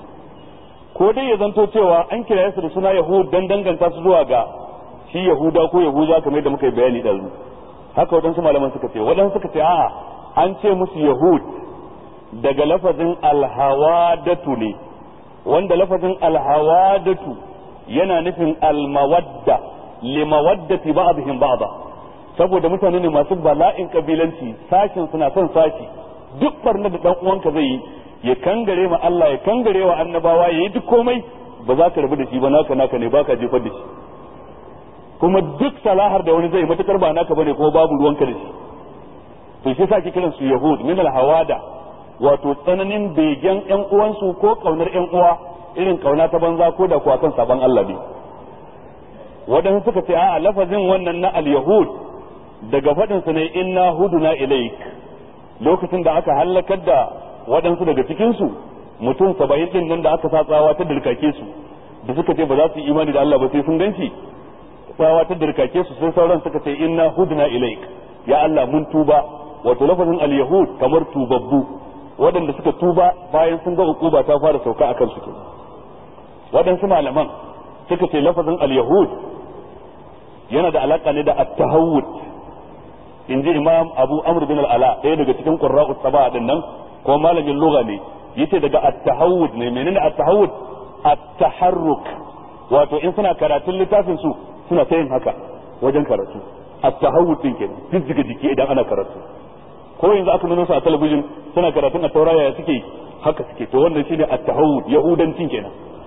ko dai ya zanto cewa an kira su da suna yahud dan danganta su zuwa ga shi yahuda ko yahuza kamar yadda muka yi bayani ɗazu. haka waɗansu malaman suka ce, waɗansu suka ce a'a an ce musu yahud daga lafazin alhawadatu ne, wanda lafazin alhawadatu yana nufin almawadda limawaddati ba'dihim ba'da, saboda mutane ne masu bala'in kabilanci, sashin suna son sashi. duk barna da dan uwanka zai yi, ya kangare ma Allah, ya kangare wa annabawa, yayi duk komai, ba za ka rabu da shi ba, naka ne, baka jefar da shi. kuma duk salahar da wani zai matukar ba naka bane kuma babu ruwanka da shi. to shi yasa ake kiran su yahud min al-hawada, wato tsananin begen ƴan uwansu ko kaunar ƴan uwa, irin kauna ta banza ko da kuwa kan saban Allah ne. wadansu suka ce a'a lafazin wannan na al-yahud daga fadin sa ne inna huduna ilaik, lokacin da aka halakar da waɗansu daga cikinsu mutum 70 din nan da aka sa tsawa ta dirkake su, da suka ce ba za su yi imani da Allah ba sai sun ganshi, tsawa ta dirkake su, sai sauran suka ce inna hudna ilaik, ya Allah mun tuba. wato lafazin al-yahud kamar tubabbu, waɗanda suka tuba bayan sun ga hukuma ta fara sauka akan su. waɗansu malaman suka ce lafazin al-yahud yana da alaka ne da at-tahawwud, in ji imam abu amr bin al-ala, ɗaya daga cikin qurra'us sab'a din nan, ko malamin lugha ne, yace daga at-tahawwud ne. menene at-tahawwud? at-taharruk, wato in suna karatun littafin su suna ta yin haka wajen karatu. at-tahawwud din kenan jijjiga jiki idan ana karatu, ko yanzu aka nuna su a talabijin suna karatun at-taura ya suke haka suke. to wannan shine at-tahawwud, yahudancin kenan.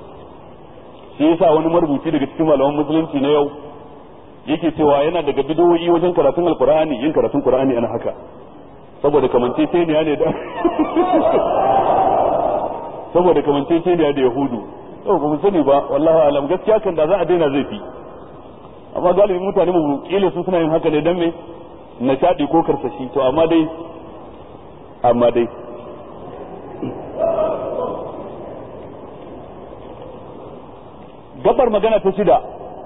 shi yasa wani marubuci daga cikin malaman musulunci na yau yake cewa yana daga bidoyi wajen karatun alkur'ani, yin karatun qur'ani ana haka, saboda kamanceceniya ne da saboda kamanceceniya da yahudu. to ba mu sani ba, wallahi alam, gaskiya kan da za a daina zai fi, amma galibin mutane mu kila su suna yin haka ne dan me nishadi ko karsashi. to amma dai gabar magana ta shida,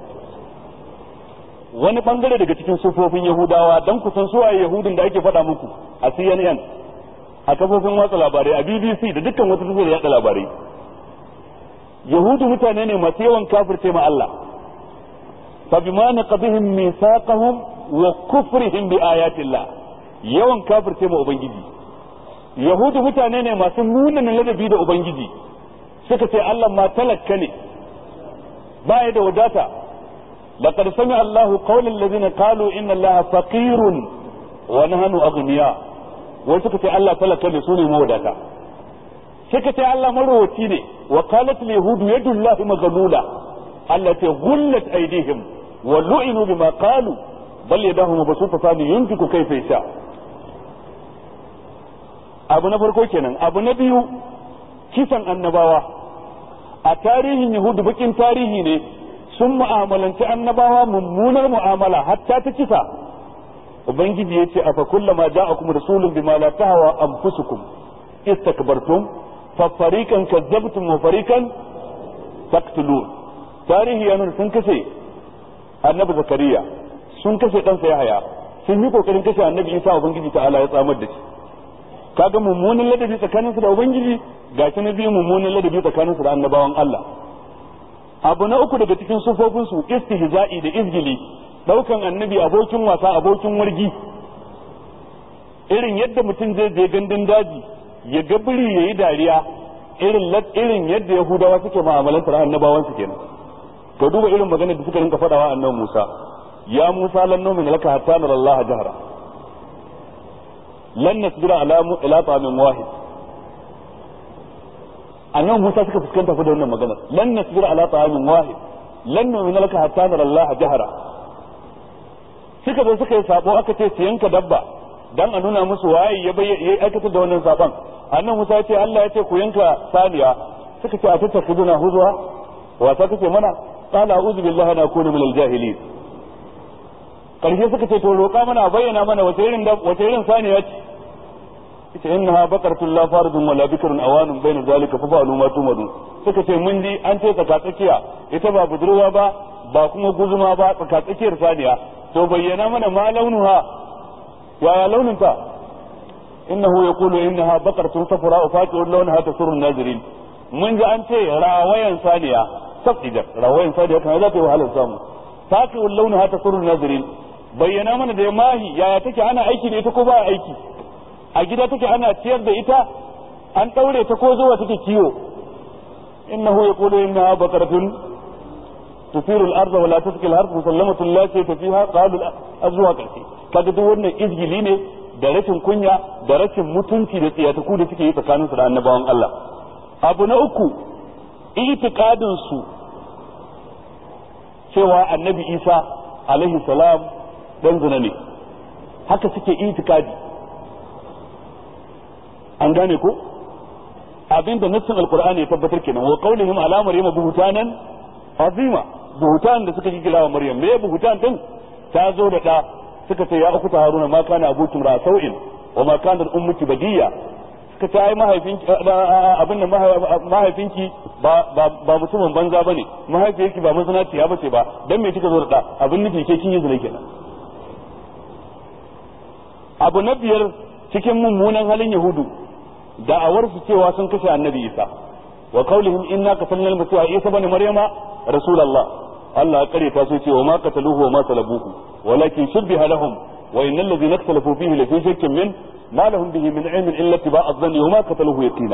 wani bangare daga cikin sufofin yahudawa, dan kusan suwaye yahudun da ake faɗa muku a CNN, a kafofin watsa labarai, a BBC da dukkan wata tashar yada labarai. yahudu mutane ne masu yawan kafirce ma Allah, fa bima naqadhihim mithaqahum wa kufrihim bi ayatillah, yawan kafirce ma ubangiji. yahudu mutane ne masu munanan ladabi da ubangiji, suka ce Allah ma talakka ne, baya da wadata. لقد سمع الله قول الذين قالوا إن الله فقير ونحن أغنياء. وسكت الله فلك لسوني موداتا، سكت الله مروتيني. وقالت اليهود يد الله مغلولة التي غلت أيديهم ولعنوا بما قالوا بل يداه مبسوطتان ينفق كيف يشاء. abu na farko kenan. abu na biyu, kisan annabawa. a tarihin yahudu bakin tarihi ne, sun mu'amalanci annabawa mummunar mu'amala hatta ta kisa. ubangiji ya ce afa kullama ja'akum rasulun bima la tahwa anfusukum istakbartum fa fariqan kadzabtum wa fariqan taqtulun. tarihi ya nuna sun kashe annabi zakariya, sun kashe ɗansa yahaya, sun yi kokarin kashe annabi isa, ubangiji ta'ala ya tsamar da shi. kaga mummunan ladabi tsakaninsu da ubangiji, gashi na biyu mummunan ladabi tsakaninsu da annabawan Allah. abu na uku daga cikin sufofin su istihza'i da izgili, daukan annabi abokin wasa, abokin wargi. Irin yadda mutum zai je gandun daji ya ga biri yayi dariya, irin yadda Yahudawa suke mu'amalantar annabawan su kenan. To duba irin maganar da suka rinka fadawa annabi Musa, ya Musa lan nu'mina laka hatta nara Allah jahra lan nasbira ala ta'amin wahid. annabi Musa suka fuskanta fa da wannan maganar, lan nasbira ala ta'amin wahid lan nu'mina laka hatta nara Allah jahra. Suka zo suka yi sabo, aka ce su yanka dabba dan a nuna musu waye ya aikata da wannan saban. annabi Musa ya ce Allah ya ce ku yanka saniya. suka ce a tattakiduna huzwa, wasa kake mana? qala a'udhu billahi an akuna minal jahilin. karshe suka ce to roƙa mana, bayyana mana wace irin saniya ce. ita innaha baqaratun la faridun wala bikrun awanun bayna zalika fa fa'alu ma tumadun. suka ce mun ji an ce tsakatsakiya, ita ba budurwa ba kuma guzuma ba, tsakatsakiyar saniya. to bayyana mana ma launuha, yaya launinta? innahu yaqulu innaha baqaratun safra'u faqi'un launaha tasurru an-nazirin. mun ji an ce rawayan saniya, sabida rawayan saniya kan za ta yi wahalar samu. faqi'un launaha tasurru an-nazirin. bayyana mana da mahi, yaya take, ana aiki da ita ko ba aiki? a gida take ana ciyar da ita, an daure ta ko zuwa take kiwo? innahu yaqulu innaha baqaratun tusiru al-ardha wa la tasqi al-ardh musallamatun la shay'a fiha qalu azwa kace. kaga duk wannan izgili ne da rashin kunya da rashin mutunci da tsiyataku da suke yi tsakanin su da annabawan Allah. abu na uku, itiqadin su cewa annabi Isa alaihi salam dan zina ne, haka suke itikadi. an gane ko abinda nassin alqur'ani ya tabbatar kenan. wa qawlihim ala maryam buhtanan azima, buhtan da suka kira wa maryam, me buhtan din? ta zo da suka ce ya ukuta haruna ma kana abukum ra sau'in wa ma kana ummuki bagiya. suka ce ai mahaifinki mahaifinki ba mutumin banza bane, mahaifiyarki ba mazinaciya bace ba, dan me kika zo da abin nufi ke kin yi zina kenan. abu na biyar cikin mummunan halin yahudu, da'awar su cewa sun kashe annabi Isa. wa qawlihim inna qatalna al-masiha Isa bani maryama rasulullah. Allah ya kare ta so cewa ma qataluhu wa ma salabuhu walakin shubbiha lahum wa innal ladhina ikhtalafu fihi la fi shakkin min ma lahum bihi min ilmin illa ittiba'a adh-dhanni wa ma qataluhu yaqina.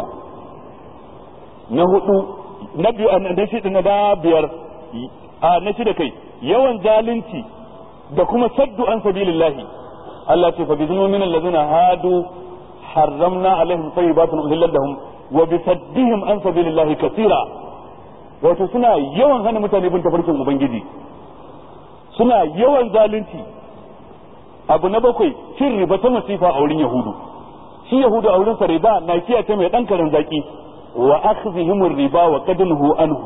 na hudu na biyu na shida na biyar na shida kai yawan zalunci da kuma saddu an sabilillahi. Allah ce fa bi dhunumin alladhina hadu harramna alaihim tayyibatin uhillat lahum wa bi saddihim an sabilillahi kaseera. wato suna yawan hana mutane bin tafarkin ubangiji, suna yawan zalunci. abu na bakwai, cin riba ta masifa a wurin yahudu. shi yahudu a wurin sa riba na kiyace mai dan karin zaki. wa akhdhihim riba wa qadnuhu anhu.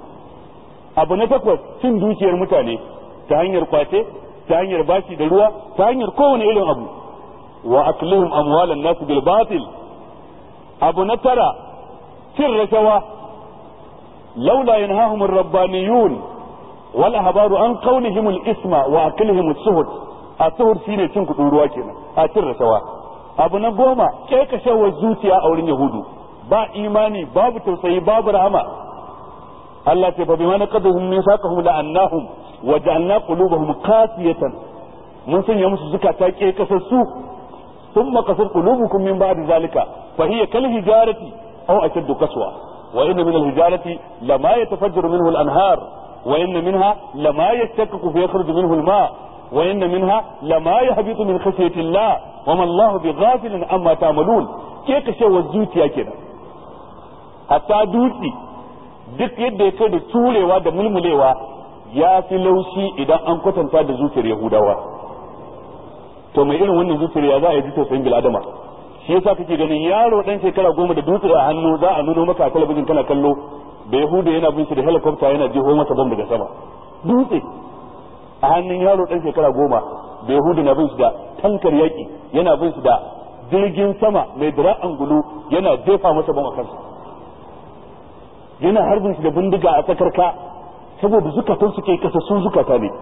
abu na takwas, cin dukiyar mutane ta hanyar kwace, ta hanyar bashi da ruwa, ta hanyar kowane irin abu. wa aklihim amwalan nas bil batil. abu na tara, cin rashawa. laula yanhahum ar-rabbaniyun wal ahbaru an qawlihim al-isma wa aklihim as-suhut. as-suhut shine cin kudin ruwa kenan, a cin rashawa. abu na goma, kekashewar zuciya a wurin yahudu, ba imani, babu tausayi, babu rahama. Allah ce fa bima naqaduhum misaqahum la'annahum wa ja'alna qulubahum qasiyatan. mun sanya musu zukata kekasassu. thumma qasat qulubukum min ba'di zalika fa hiya kal hijarati aw ashaddu qaswa wa inna min al-hijarati lama yatafajjaru minhu al-anhar wa inna minha lama yashaqqaqu fa yakhruju minhu al-ma' wa inna minha lama yahbitu min khashyati Allah wa ma Allahu bighafilin amma ta'malun. kekashewar zuciya kenan. hatta dutse duk yadda ya kai da turewa da mulmulewa ya fi laushi idan an kwatanta da zuciyar yahudawa. to mai irin wannan zuciyar ya za a yi ji tausayin bil'adama? shi yasa kake ganin yaro dan shekara 10 da dutse a hannu za a nuno maka a talabijin kana kallo, da yahuda yana bin shi da helicopter yana jiho masa bom daga sama. dutse a hannun yaro dan shekara 10, da yahuda na bin shi da tankar yaki, yana bin shi da jirgin sama mai dira'an gulu yana jefa masa bom a kansa, yana harbin shi da bindiga a tsakarka, saboda zukatan suke kasassun zukata ne.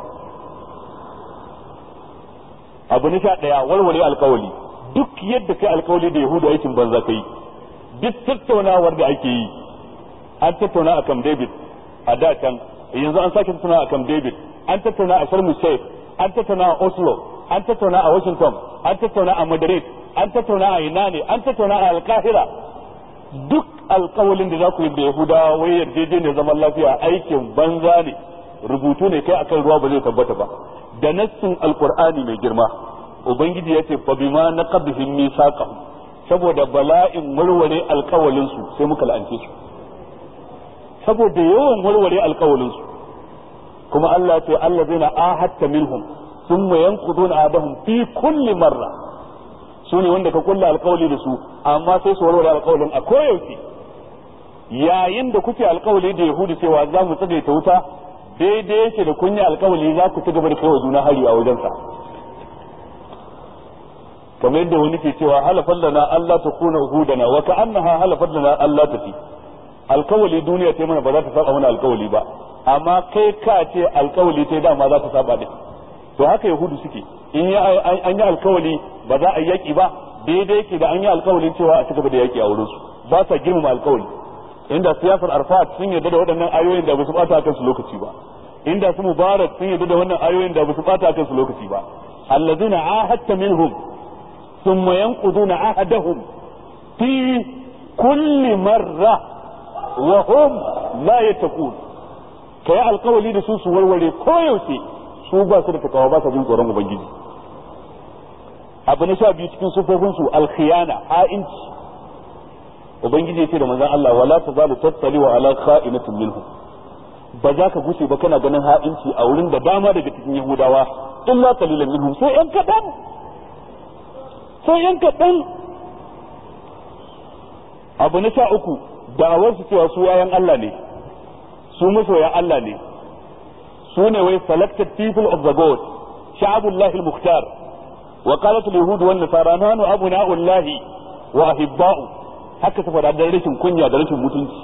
abu na 11, walwale alkawali. duk yadda kai alkawali da yahudu aikin banza kai. duk tattaunawar da ake yi, an tattauna a Camp David, a da can, yanzu an sake tattauna a Camp David, an tattauna a Sharm el-Sheikh, an tattauna a Oslo, an tattauna a Washington, an tattauna a Madrid, an tattauna a ina ne, an tattauna a Alkahira. Duk alkawalin da za ku yi da Yahudawa wai yarjejeniyar zaman lafiya aikin banza ne, rubutu ne kai akan ruwa ba zai tabbata ba. Da nassin alkur'ani mai girma, ubangiji ya ce fa bima naqadhum mithaqahum, saboda bala'in warware alkawalin su sai muka la'ance su, saboda yawan warware alkawalin su. kuma Allah ya ce allazina ahadta minhum thumma yanquduna ahadahum fi kulli marra, su ne wanda ka kulla alkawali da su amma sai su warware alkawalin a koyaushe. Yayin da kuke alkawali da Yahudi cewa za mu tsagaita wuta, daidai yake da kunya alkawali za ku ci gaba da kai wa juna hari a wajensa. kamar yadda wani ke cewa halafan lana Allah ta kuna uhudana wa ka'annaha halafan lana Allah ta fi. Alkawali duniya ta mana ba za ta saba mana alkawali ba, amma kai ka ce alkawali ta dama za ta saba din. To haka Yahudu suke, in an yi alkawali ba za a yi yaki ba, daidai yake da an yi alkawalin cewa a cigaba da yaki a wurin su, ba sa girmama alkawali. Inda siyasar Arfat sun yarda da waɗannan ayoyin da ba su bata kansu lokaci ba, inda su Mubarak sun yarda da wannan ayoyin da ba su bata kansu lokaci ba. Allazina ahadta minhum thumma yanquduna ahadahum fi kulli marra wa hum la yattaqun. Kai alkawali da su su warware koyaushe, su ba su da takawa, ba su jin tsoron ubangiji. Abu na 12 cikin sufofin su alkhiyana, ha'inci. Ubangiji yace da manzon Allah wala tazalu tattali wa ala kha'inatin minhum, ba za ka gushe ba kana ganin ha'inci a wurin da dama daga cikin Yahudawa, illa qalilan minhum, sai yan kadan, sai yan kadan. Abu na 13 da'awar su cewa su yayan Allah ne, su masoya Allah ne, su ne wai selected people of the God, sha'abullah al-mukhtar. Wa qalat al-yahud wan nasara nahnu abna'ullah wa ahibba'u, haka ta faɗa da rashin kunya da rashin mutunci.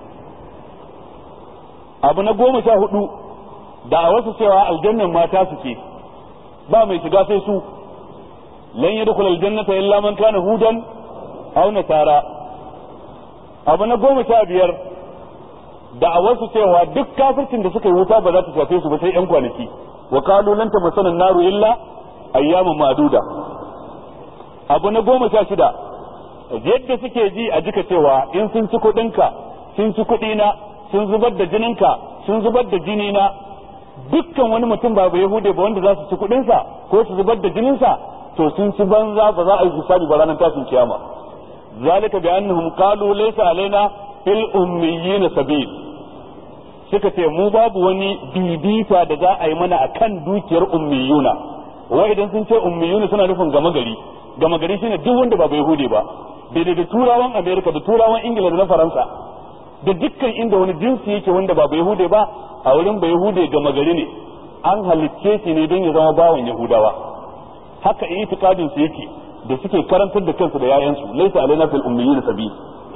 Abu na 14 da'awar su cewa aljannan mata suke, ba mai shiga sai su, lan yadkhul aljannata illa man kana hudan aw nasara. Abu na 15 da'awar su cewa duk kafircin da suka yi wuta ba za ta shafe su ba sai yan kwanaki, wa qalu lan tamassana an-naru illa ayyaman ma'duda. Abu na 16 yadda suke ji a jika cewa in sun ci kuɗinka, sun ci kuɗina, sun zubar da jininka, sun zubar da jinina, dukkan wani mutum ba Yahude ba wanda za su ci kuɗinsa ko su zubar da jininsa, to sun ci banza, ba za a yi hisabi ba ranar tashin kiyama. zalika bi annahum qalu laysa alaina fil ummiyina sabil, suka ce mu babu wani bibita da za a yi mana akan dukiyar ummiyuna. wa idan sun ce ummiyuna suna nufin gama gari shine duk wanda ba Yahude ba, daidai da turawan Amerika da turawan Ingila da na Faransa da dukkan inda wani jinsi yake wanda ba Yahude ba, a wurin Yahude gama gari ne, an halicce shi ne don ya zama bawan Yahudawa. Haka itikadin su yake da suke karantar da kansu da yayansu, laysa alaina fil ummiyina sabil.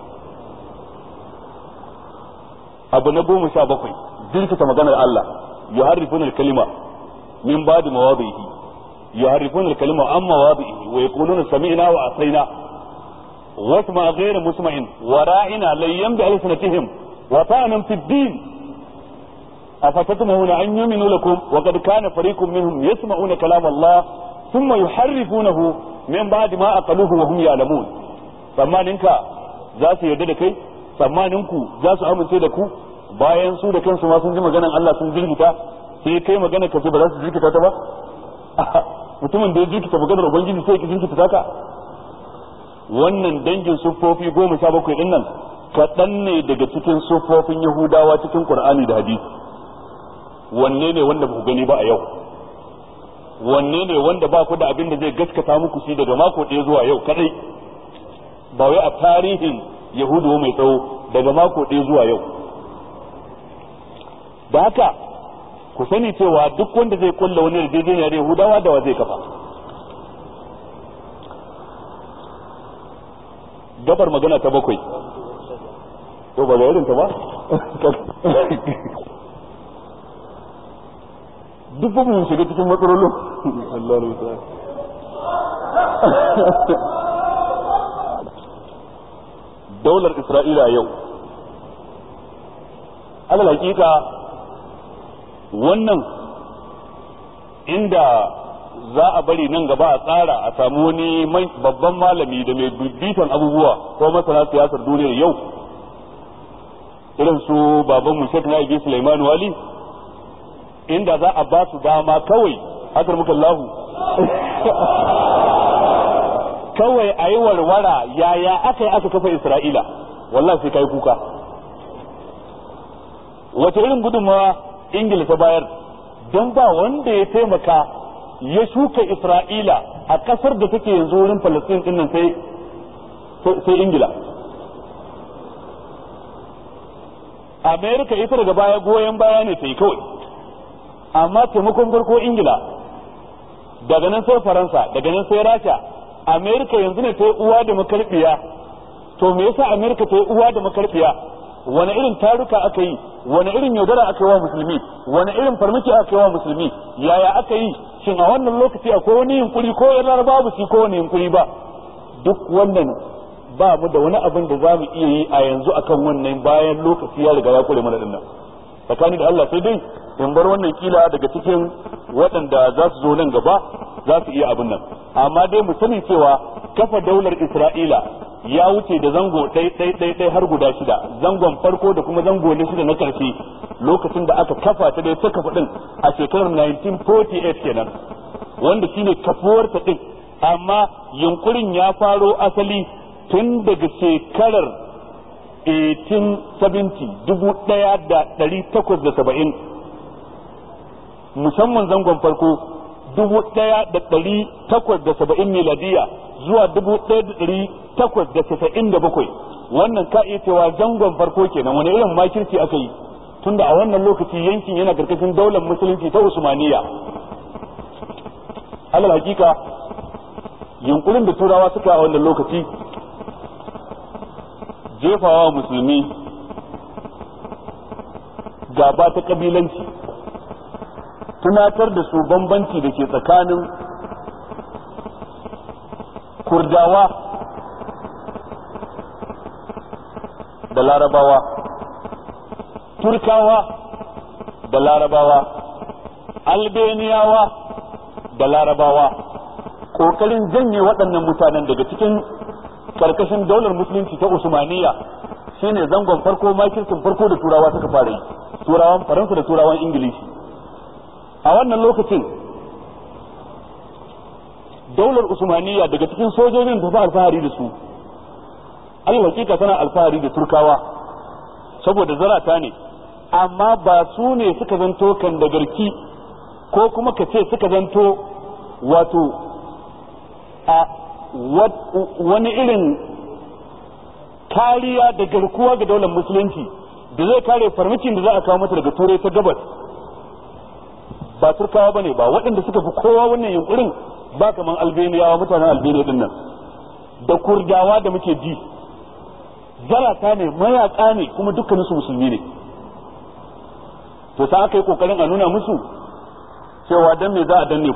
Abu na 17 dirkita maganar Allah, yuharrifuna al-kalima min ba'di mawadihi, yuharrifuna al-kalima an mawadihi wa yaquluna sami'na wa asayna واسمع غير مسمع وراعنا ليا بألسنتهم وطعنا في الدين أفتطمعون أن يؤمنوا لكم وقد كان فريق منهم يسمعون كلام الله ثم يحرفونه من بعد ما أقلوه وهم يعلمون. tsammaninka za su yarda da kai, tsammaninku za su amince da ku bayan su da kansu ma sun ji maganar Allah sun jirgita, sai kai magana ka ce ba za su jirgita ta ba. Mutumin da ya jirgita maganar ubangiji sai ki jirgita ta ka. Wannan dangin siffofi 17 din nan kaɗan ne daga cikin siffofin Yahudawa cikin Qur'ani da hadisi. Wanne ne wanda ba ku gani ba a yau? Wanne ne wanda ba ku da abin da zai gaskata muku shi daga mako ɗaya zuwa yau kadai? Ba wai a tarihin Yahudu mai tsawo, daga mako ɗaya zuwa yau. Da haka ku sani cewa duk wanda zai kulla wani yarjejeniya da Yahudawa da wa zai kafa. Gabar magana ta 7, to ba ga irin ta ba duk ba mun shiga cikin matsalolin Allah rubuta. Daular Isra'ila yau alal hakika wannan inda za a bari nan gaba a tsara a samu wani babban malami da mai bibitan abubuwa ko masana siyasar duniyar yau irin su babanmu Sheikh Na'ibi Sulaiman Wali, inda za a ba su dama kawai akar muka lahu kawai a yi warwara yaya aka yi aka kafa Isra'ila, wallahi sai kai kuka. Wace irin gudunmawa Ingila ta bayar don ba wanda ya taimaka ya shuka Isra'ila a kasar da take yanzu wurin Palestine din nan sai Ingila. Amerika ita daga baya goyon baya ne ta yi kawai, amma taimakon farko Ingila, daga nan sai Faransa, daga nan sai Rasha. Amerika yanzu ne ta yi uwa da makarbiya. To me yasa Amerika ta yi uwa da makarbiya? Wani irin taruka aka yi, wani irin yaudara aka yi wa musulmi, wani irin farmaki aka yi wa musulmi, yaya aka yi? Shin a wannan lokaci akwai wani yunkuri ko yana babu shi ko wani yunkuri ba? Duk wannan ba mu da wani abin da za mu iya yi a yanzu akan wannan bayan lokaci ya riga ya kure mana dinnan. Tsakani da Allah sai dai in bar wannan kila daga cikin waɗanda za su zo nan gaba za su iya abin nan, amma dai mu sani cewa kafa daular Isra'ila ya wuce da zango ɗai har guda 6, zangon farko da kuma zango na 6 na ƙarshe lokacin da aka kafa ta dai ta kafa din a shekarar 1948 kenan, wanda shine kafuwar ta din, amma yunkurin ya faro asali tun daga shekarar 1870 musamman zangon farko 1870 miladiya zuwa 1897, wannan ka iya cewa zangon farko kenan. Wani irin makirci aka yi tunda a wannan lokaci yankin yana karkashin daular musulunci ta Usmaniya. alal hakika yunkurin da turawa suka a wannan lokaci jefawa musulmi gaba ta kabilanci, tunatar da su bambanci da ke tsakanin Kurdawa da Larabawa, Turkawa da Larabawa, Albaniyawa da Larabawa, kokarin janye waɗannan mutanen daga cikin karkashin daular musulunci ta Usmaniya shine zangon farko, makircin farko da turawa suka fara yi, turawan Faransa da turawan Ingilishi. A wannan lokacin daular Usmaniya daga cikin sojojin da ta alfahari da su, hakika tana alfahari da Turkawa saboda zarata ne, amma ba su ne suka zanto kan da garki ko kuma ka ce suka zanto wato a wani irin kariya da garkuwa ga daular musulunci da zai kare farmakin da za a kawo mata daga turai ta gabas. Ba Turkawa bane ba, waɗanda suka fi kowa wannan yunkurin ba kaman Albaniyawa, mutanen Albaniya din nan da Kurdawa da muke ji, zarata ne, mayaka ne, kuma dukkanin su musulmi ne. To sai aka yi kokarin a nuna musu cewa dan me za a danne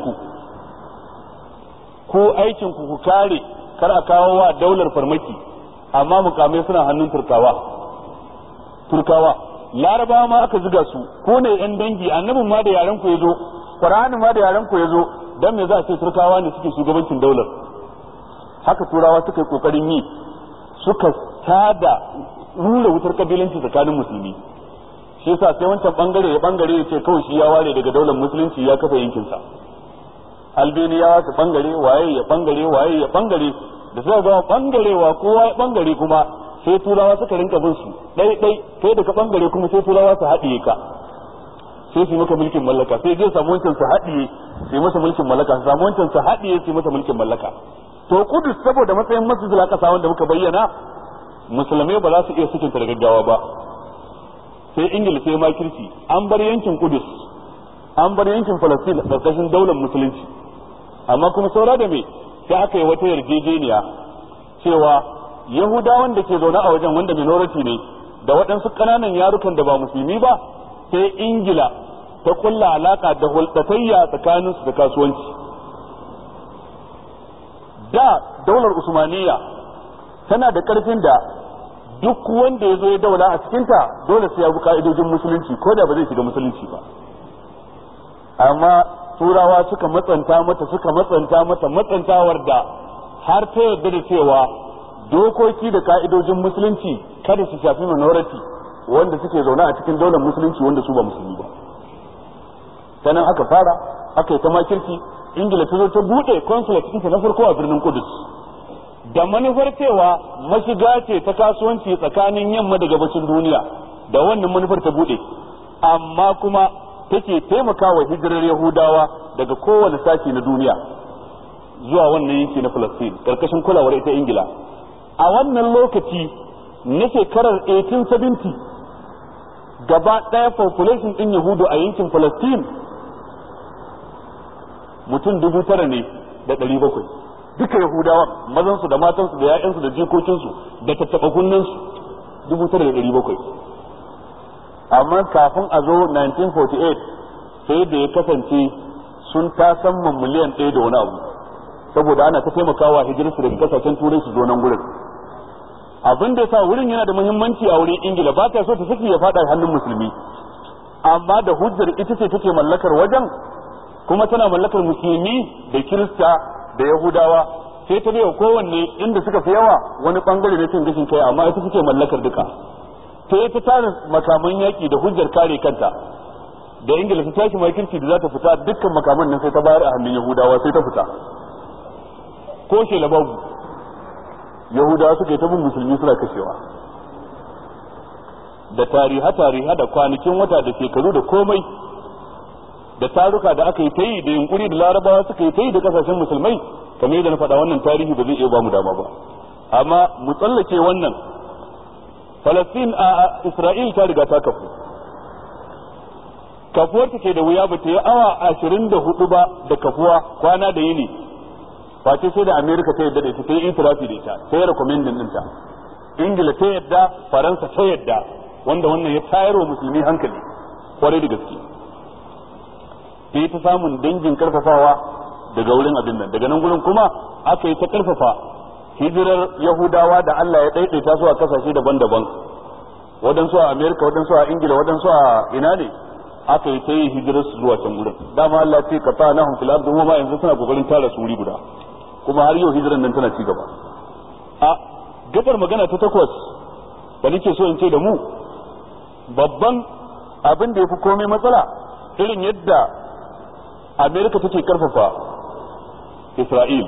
ku aikin ku kare kar a kawo wa daular farmaki, amma mukamai suna hannun Turkawa. Larabawa ma aka ziga su, ko ne yan dangi, annabin ma da yaran ku yazo, Qur'ani ma da yaran ku yazo, dan me za a ce Turkawa ne suke shugabancin daular? Haka turawa suka yi kokarin yi, suka tada rura wutar kabilanci tsakanin musulmi. Shi yasa sai wancan bangare ya ce kawai shi ya ware daga daular musulunci ya kafa yankin sa. Albaniyawa su bangare, waye ya bangare da suka ga bangarewa kowa ya bangare kuma sai turawa suka rinka bin su dai kai da ka bangare kuma sai turawa su haɗiye ka, sai su maka mulkin mallaka, sai zai samu wancan su haɗiye sai masa mulkin mallaka, su samu wancan su haɗiye sai masa mulkin mallaka. To Kudus saboda matsayin masjidil aqsa wanda muka bayyana, musulmai ba za su iya sakinta da gaggawa ba, sai Ingila sai makirci, an bar yankin Kudus, an bar yankin Falastin karkashin daular musulunci, amma kuma saura da me sai aka yi wata yarjejeniya cewa Yahudawan da ke zaune a wajen wanda minority ne da waɗansu ƙananan yarukan da ba musulmi ba, sai Ingila ta kulla alaka da hulɗatayya tsakanin su da kasuwanci. Da daular Usmaniya tana da ƙarfin da duk wanda ya zo ya daula a cikinta dole sai ya bi ka'idojin musulunci ko da ba zai shiga musulunci ba. Amma turawa suka matsanta mata matsantawar da har ta yarda da cewa dokoki da ka'idojin musulunci kada su shafi minority wanda suke zaune a cikin daular musulunci wanda su ba musulmi ba. Sannan aka fara aka yi ta makirci. Ingila ta zo ta bude consulate ɗinta na farko a birnin Kudus da manufar cewa mashiga ce ta kasuwanci tsakanin yamma da gabashin duniya, da wannan manufar ta bude, amma kuma take taimakawa hijirar Yahudawa daga kowane sashi na duniya zuwa wannan yanki na Palestine karkashin kulawar ita Ingila. A wannan lokaci na shekarar 1870 gaba ɗaya population ɗin Yahudu a yankin Palestine mutum 9,700 duka Yahudawa, mazansu da matansu da ‘ya'yansu da jikokinsu da tattaɓa kunnensu 9,700. Amma kafin a zo 1948 sai da ya kasance sun tasamman miliyan 1 da wani abu, saboda ana ta taimakawa hijirarsu daga kasashen turai su zo nan gurin. Abin da sa wurin yana da muhimmanci a wurin Ingila, ba ta so ta saki ya faɗa hannun musulmi, amma da hujjar ita ce take mallakar wajen kuma tana mallakar musulmi da Kirista da Yahudawa, sai ta bai kowanne inda suka fi yawa wani bangare na cin gashin kai, amma ita take mallakar duka. sai ta tara makaman yaki da hujjar kare kanta, da Ingila ta tashi makirci da za ta fita, dukkan makaman nan sai ta bayar a hannun Yahudawa sai ta fita. Ko shela babu, Yahudawa suka yi ta bin musulmi suna kashewa, da tariha da kwanakin wata da shekaru da komai, da taruka da aka yi ta yi da yunkuri da Larabawa suka yi ta yi da kasashen musulmai, kamar yadda na faɗa wannan tarihi ba zai iya ba mu dama ba. Amma mu tsallake wannan, Falastin a Isra'il ta riga ta kafu, kafuwar ta ke da wuya, ba ta yi awa 24 ba da kafuwa, kwana da yini, face sai da Amerika ta yadda da ita, ta yi itirafi da ita, ta yi recommending ɗinta, Ingila ta yadda, Faransa ta yadda, wanda wannan ya tayar wa musulmi hankali kwarai da gaske. Sai ta samun dangin karfafawa daga wurin abin nan, daga nan gurin kuma aka yi ta karfafa hijirar Yahudawa da Allah ya daidaita su a kasashe daban-daban, waɗansu a Amerika, waɗansu a Ingila, waɗansu a ina ne, aka yi ta yi hijirar su zuwa can gurin. Dama Allah ce ka ta nahum fil ardi, ma yanzu suna kokarin tara su wuri guda, kuma har yau hijirar nan tana ci gaba. A gabar magana ta takwas da nake so in ce da mu, babban abin da ya fi komai matsala irin yadda Amerika take karfafa Isra'il.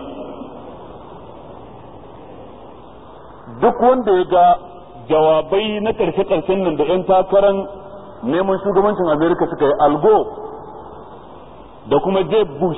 Duk wanda ya ga jawabai na karshe-karshen nan da 'yan takarar neman shugabancin Amerika suka yi, Al Gore da kuma Jeb Bush,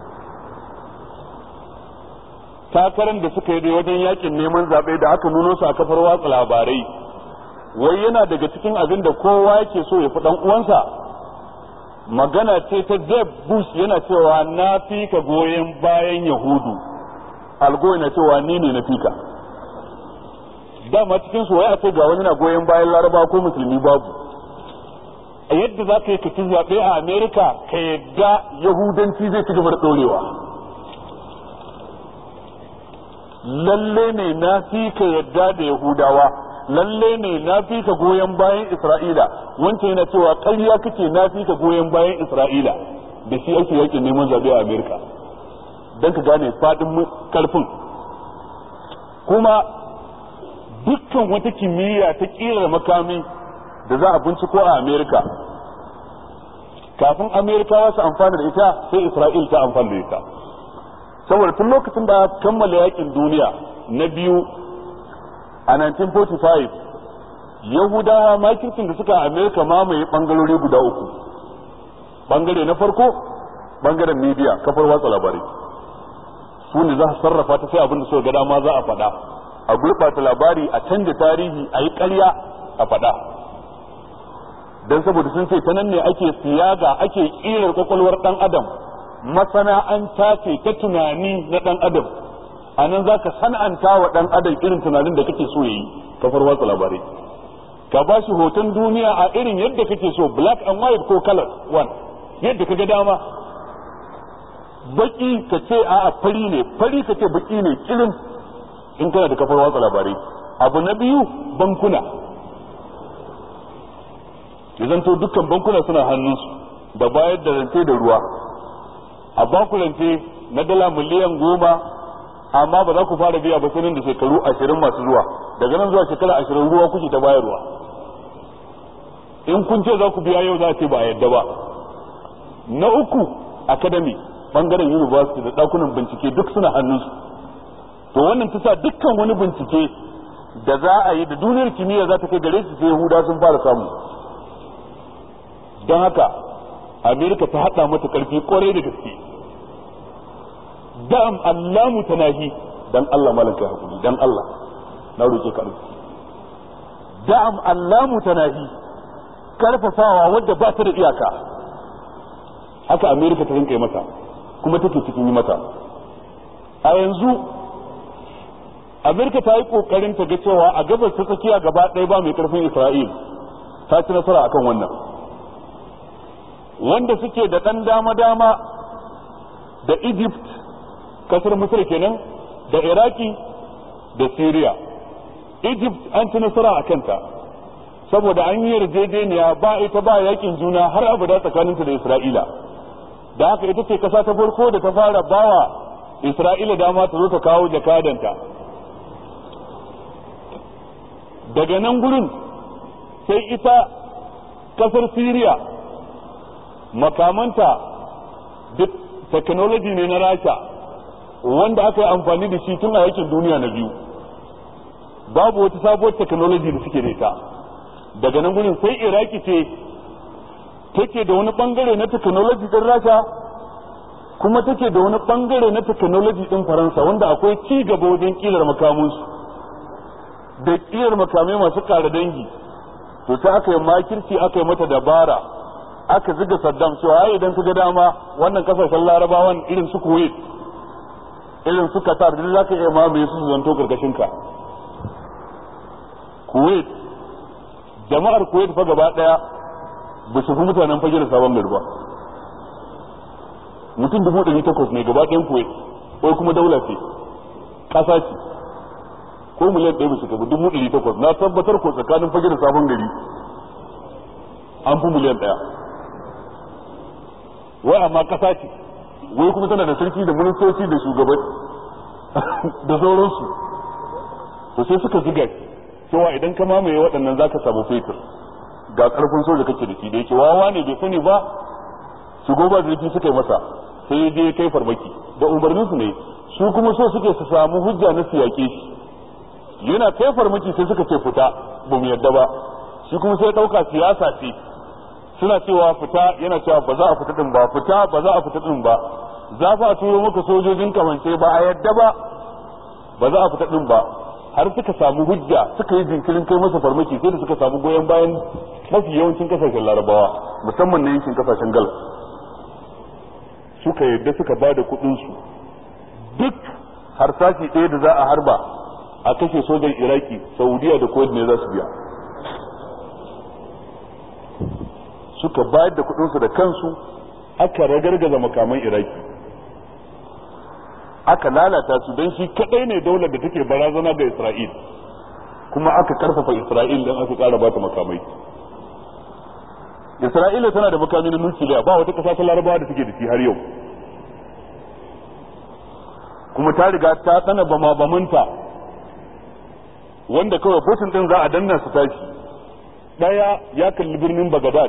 takarar da suka yi da wajen yakin neman zaɓe da aka nuno su a kafar watsa labarai, wai yana daga cikin abin da kowa yake so ya fi ɗan uwansa. Magana ce ta Jeb Bush yana cewa na fi ka goyon bayan Yahudu, Al Gore yana cewa ni ne na fi ka. Dama cikin su wai a ce ga wani na goyon bayan Laraba ko musulmi babu. A yadda za ka yi kaci zaɓe a Amerika ka yadda Yahudanci zai ci gaba da ɗorewa. Lalle ne na fi ka yadda da Yahudawa, lalle ne na fi ka goyon bayan Isra'ila, wancan yana cewa ƙarya kake na fi ka goyon bayan Isra'ila, da shi ake yakin neman zaɓe a Amerika, don ka gane faɗin ƙarfin. Kuma dukkan wata kimiyya ta ƙirar makami da za a binciko a Amerika, kafin Amerikawa su amfana da ita sai Isra'il ta amfana da ita. Saboda tun lokacin da kammala yakin duniya na biyu a 1945, Yahudawa makircin da suka Amerika mamaye bangarori guda uku. Bangare na farko, bangaren media, kafar watsa labarai, su ne za su sarrafa ta sai abin da suka ga dama za a faɗa, a gurɓata labari, a canja tarihi, a yi ƙarya a faɗa. Don saboda sun ce ta nan ne ake siyaga, ake ƙirar kwakwalwar ɗan adam, masana'anta ce ta tunani na ɗan adam, a nan za ka sana'anta wa ɗan adam irin tunanin da kake so ya yi, kafar watsa labarai. Ka ba shi hoton duniya a irin yadda kake so, black and white ko color one, yadda ka ga dama. Baki ka ce a fari ne, fari ka ce baki ne, kirin, in kana da kafar watsa labarai. abu na biyu bankuna, ya zanto dukkan bankuna suna hannunsu da bayar da rance da ruwa. A baku rance na dala miliyan 10, amma ba za ku fara biya ba sai nan da shekaru 20 masu zuwa. Daga nan zuwa shekara 20 ruwa kuke ta bayarwa. In kun ce za ku biya yau za a ce ba a yadda ba. Na uku, academy, bangaren university da dakunan bincike duk suna hannunsu. To wannan ta sa dukkan wani bincike da za a yi da duniyar kimiyya za ta kai gare su sai Yahuda sun fara samu. Don haka Amerika ta haɗa mata ƙarfi ƙwarai da gaske. Da'am Allah mutanahi, dan Allah malaka hakuri, dan Allah na roƙe ka arziki. Da'am Allah mutanahi, karfafawa wadda ba ta da iyaka. Haka Amerika ta rinka mata, kuma take cikin yi mata. A yanzu Amerika ta yi kokarin ta ga cewa a gabas ta tsakiya gaba ɗaya ba mai karfin Isra'il, ta ci nasara akan wannan. Wanda suke da ɗan dama-dama da Egypt, kasar Misir kenan, da Iraki da Syria. Egypt an ci nasara a kanta saboda an yi yarjejeniya ba ita ba yakin juna har abada tsakaninta da Isra'ila. Da haka ita ce kasa ta farko da ta fara bawa Isra'ila dama ta zo ta kawo jakadanta. Daga nan gurin sai ita kasar Syria makamanta duk technology ne na Rasha wanda aka yi amfani da shi tun a yakin duniya na biyu. Babu wata sabuwar technology da suke da ita. Daga nan gurin sai Iraki ce take da wani bangare na technology din Rasha, kuma take da wani bangare na technology din Faransa wanda akwai ci gaba wajen kilar makamansu da kilar makamai masu kare dangi. To sai aka yi makirci, aka yi mata dabara, aka ziga Saddam cewa ai idan ka ga dama wannan kasashen Larabawan irin su Kuwait, irin su Qatar, duk zaka iya mamaye su zanto karkashin ka. Kuwait, jama'ar Kuwait fa gaba daya ba su fi mutanen fage da sabon gari ba. Mutum 800 ne gaba ɗayan Kuwait, ko kuma daula ce, ƙasa ce, ko miliyan 1 ba su gaba 800. Na tabbatar ko tsakanin fage da sabon gari an fi miliyan 1. Wai amma ƙasa ce, wai kuma tana da sarki da ministoci da shugaban da sauransu. To sai suka ziga cewa idan ka mamaye waɗannan zaka samu fetur, ga ƙarfin soja kake da shi, da yake wawa ne bai sani ba, shigo ba zurfi suka yi masa, sai ya je kai farmaki da umarnin su ne. Su kuma so suke su samu hujja na su yaƙe shi. Yana kai farmaki sai suka ce fita, ba mu yadda ba. Shi kuma sai ya ɗauka siyasa ce, suna cewa fita, yana cewa ba za a fita din ba, fita ba za a fita din ba, za fa a turo maka sojojin kamance, ba a yadda ba za a fita din ba. Har suka samu hujja, suka yi jinkirin kai masa farmaki, sai da suka samu goyon bayan mafi yawancin kasashen Larabawa, musamman na yankin kasashen Gulf. Suka yadda suka ba da kuɗinsu, duk harsashi ɗaya da za a harba a kashe sojan Iraki, Saudiya da Kuwait ne za su biya. Suka bayar da kuɗinsu da kansu, aka ragargaza makaman Iraki, aka lalata su, don shi kadai ne daular da take barazana ga Isra'il, kuma aka karfafa Isra'il don aka kara bata makamai. Isra'ila tana da makami na nukiliya, ba wata kasa ta Larabawa da take da shi har yau, kuma ta riga ta tsana bamanta wanda kawai botin din za a danna su tashi. Daya ya kalli birnin Baghdad,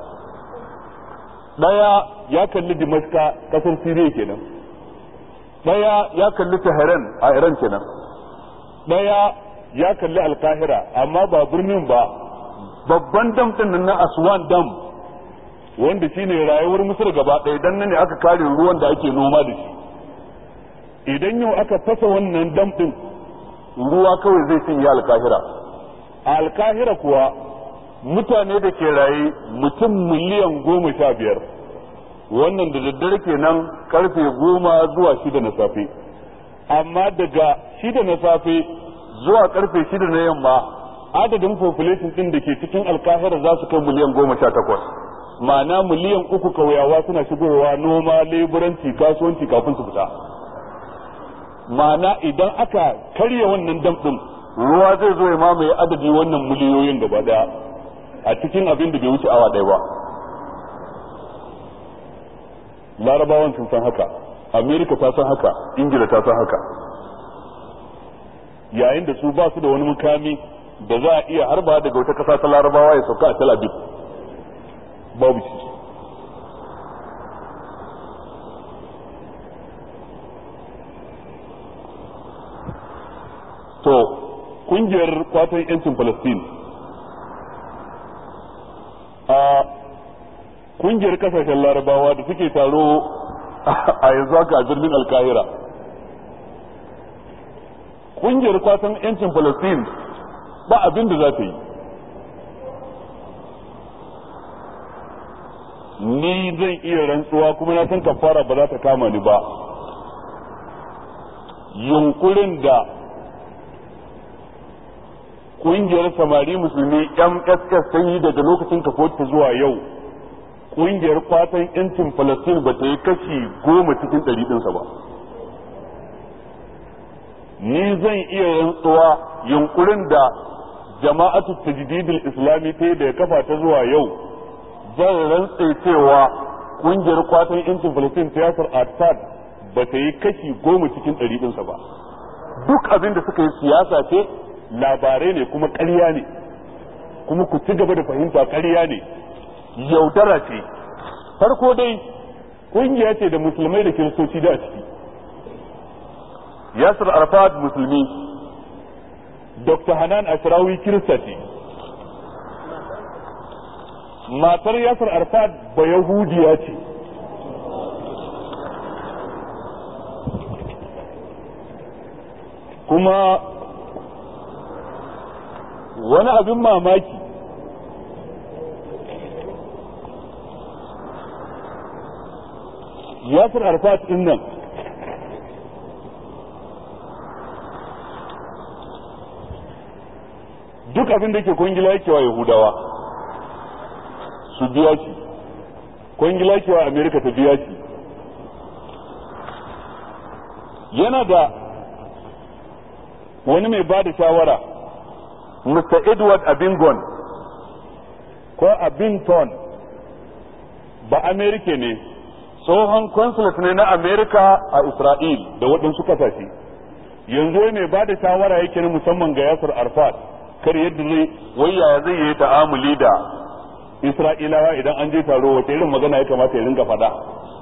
daya ya kalli Damascus, kasar Syria kenan, daya ya kalli Tehran a Iran kenan, daya ya kalli Al-Qahira, amma ba birnin ba, babban dam din nan na Aswan dam, wanda shine rayuwar Misir gaba ɗaya, dan nan ne aka kare ruwan da ake noma da shi. Idan yau aka fasa wannan dam din, ruwa kawai zai cinye Al-Qahira. A Al-Qahira kuwa mutane da ke raye mutum miliyan 15, wannan da daddare kenan karfe 10 zuwa 6 na safe. Amma daga 6 na safe zuwa karfe 6 na yamma, adadin population din da ke cikin Al-Qahira za su kai miliyan 18. Ma'ana miliyan 3 kauyawa suna shigowa noma, leburanci, kasuwanci kafin su fita. Ma'ana idan aka karya wannan dam din, ruwa zai zo ya mamaye adadi wannan miliyoyin gaba daya a cikin abin da bai wuce awa ɗaya ba. Larabawan sun san haka, Amerika ta san haka, Ingila ta san haka, yayin da su ba su da wani mukami da za a iya harba daga wata ƙasa ta Larabawa ya sauka a Tel Aviv, babu shi. To kungiyar kwatan yancin Palestine a kungiyar kasashen Larabawa da suke taro a yanzu haka a birnin Alkahira, kungiyar kwatan yancin Palestine ba abin da za ta yi. Ni zan iya rantsuwa kuma na san kafara ba za ta kama ni ba, yunkurin da kungiyar samari musulmi MSS ta yi daga lokacin kafota zuwa yau, kungiyar kwatan yancin Palestine ba ta yi kashi 10 cikin 100 ɗinsa ba. Ni zan iya rantsuwa yunkurin da jama'atu tajdidul islami ta yi da ya kafa ta zuwa yau, zan rantse cewa kungiyar kwatan yancin Palestine ta Yasir Arafat ba ta yi kashi 10 cikin 100 ɗinsa ba. Duk abin da suka yi siyasa ce, labarai ne kuma ƙarya ne, kuma ku ci gaba da fahimta ƙarya ne, yaudara ce. Farko dai kungiya ce da musulmai da kiristoci da a ciki. Yasir Arafat musulmi, Dr. Hanan Ashrawi kirista ce, matar Yasir Arafat ba Yahudiya ce, kuma wani abin mamaki Yasir Arafat din nan duk abin da ke kwangila yake wa Yahudawa su biya shi, kwangila yake wa Amerika ta biya shi. Yana da wani mai ba da shawara, Mr. Edward Abingon ko Abington, ba Amerika ne, tsohon consulate ne na Amerika a Isra'il da waɗansu ƙasashe. Yanzu mai ba da shawara yake na musamman ga Yasir Arafat, kar yadda zai waya zai yi ta'amuli da Isra'ilawa idan an je taro, wace irin magana ya kamata ya ringa faɗa,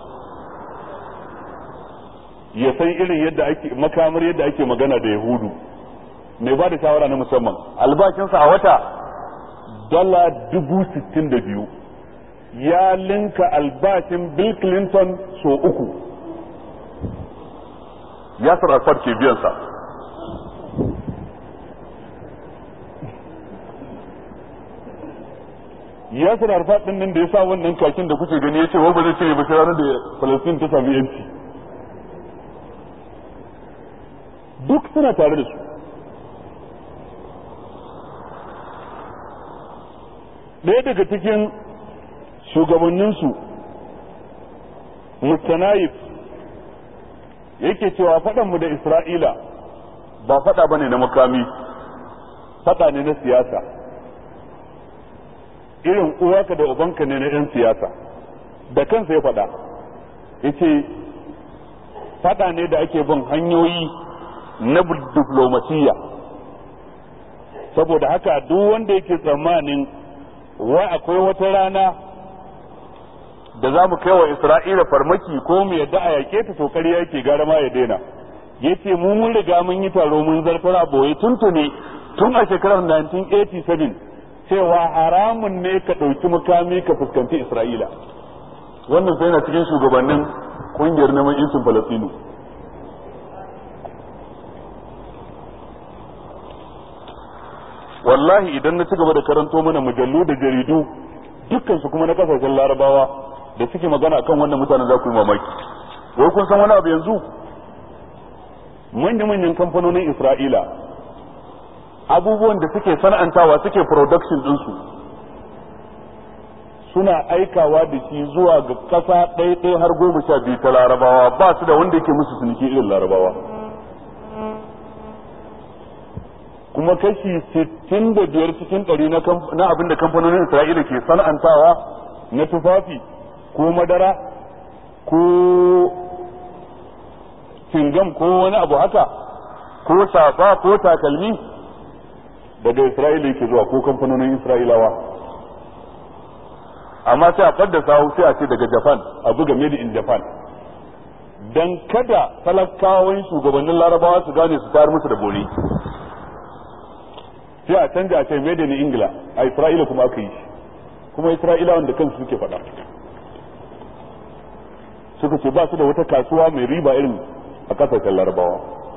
ya san irin yadda ake makamar yadda ake magana da Yahudu. Mai ba da shawara na musamman, albashinsa a wata $62,000, ya linka albashin Bill Clinton so 3. Yasir Arafat ke biyansa. Yasir Arafat din nan da ya sa wannan kakin da kuke gani ya ce wa ba zai cire ba sai ranar da Palestine ta sami yanci. Duk suna tare da su. Ɗaya daga cikin shugabanninsu, Mustanayif, yake cewa faɗanmu da Isra'ila ba faɗa bane na makami, faɗa ne na siyasa, irin uwaka da ubanka ne na 'yan siyasa. Da kansa ya faɗa, yace faɗa ne da ake bin hanyoyi na diplomasiyya. Saboda haka duk wanda yake tsammanin wai akwai wata rana da za mu kai wa Isra'ila farmaki ko mu yadda a yake ta, to ƙarya yake, gara ma ya daina. Yace mu mun riga mun yi taro mun zartar a boye tuntuni tun a shekarar 1987 cewa haramun ne ka ɗauki mukami ka fuskanci Isra'ila. Wannan sai na cikin shugabannin ƙungiyar neman yancin Falastinu. Wallahi idan na ci gaba da karanto mana mujallu da jaridu dukkan su kuma na kasashen Larabawa da suke magana akan wannan mutanen, za ku yi mamaki. Wai kun san wani abu yanzu? Manya-manyan kamfanonin Isra'ila abubuwan da suke sana'antawa suke production ɗinsu suna aikawa da shi zuwa ga ƙasa ɗaya har 12 ta Larabawa, ba su da wanda yake musu ciniki irin Larabawa. kuma kashi 65 cikin 100 na abin da kamfanonin Isra'ila ke sana'antawa na tufafi ko madara ko cingam ko wani abu haka ko safa ko takalmi daga Isra'ila yake zuwa ko kamfanonin Isra'ilawa. Amma sai a fadda sawu sai a ce daga Japan, a buga made in Japan, dan kada talakawan shugabannin Larabawa su gane su tayar musu da bori. Sai a canja a ce made in Ingila, a Isra'ila kuma aka yi shi, kuma Isra'ilawan da kansu suke faɗa, suka ce ba su da wata kasuwa mai riba irin a kasashen Larabawa.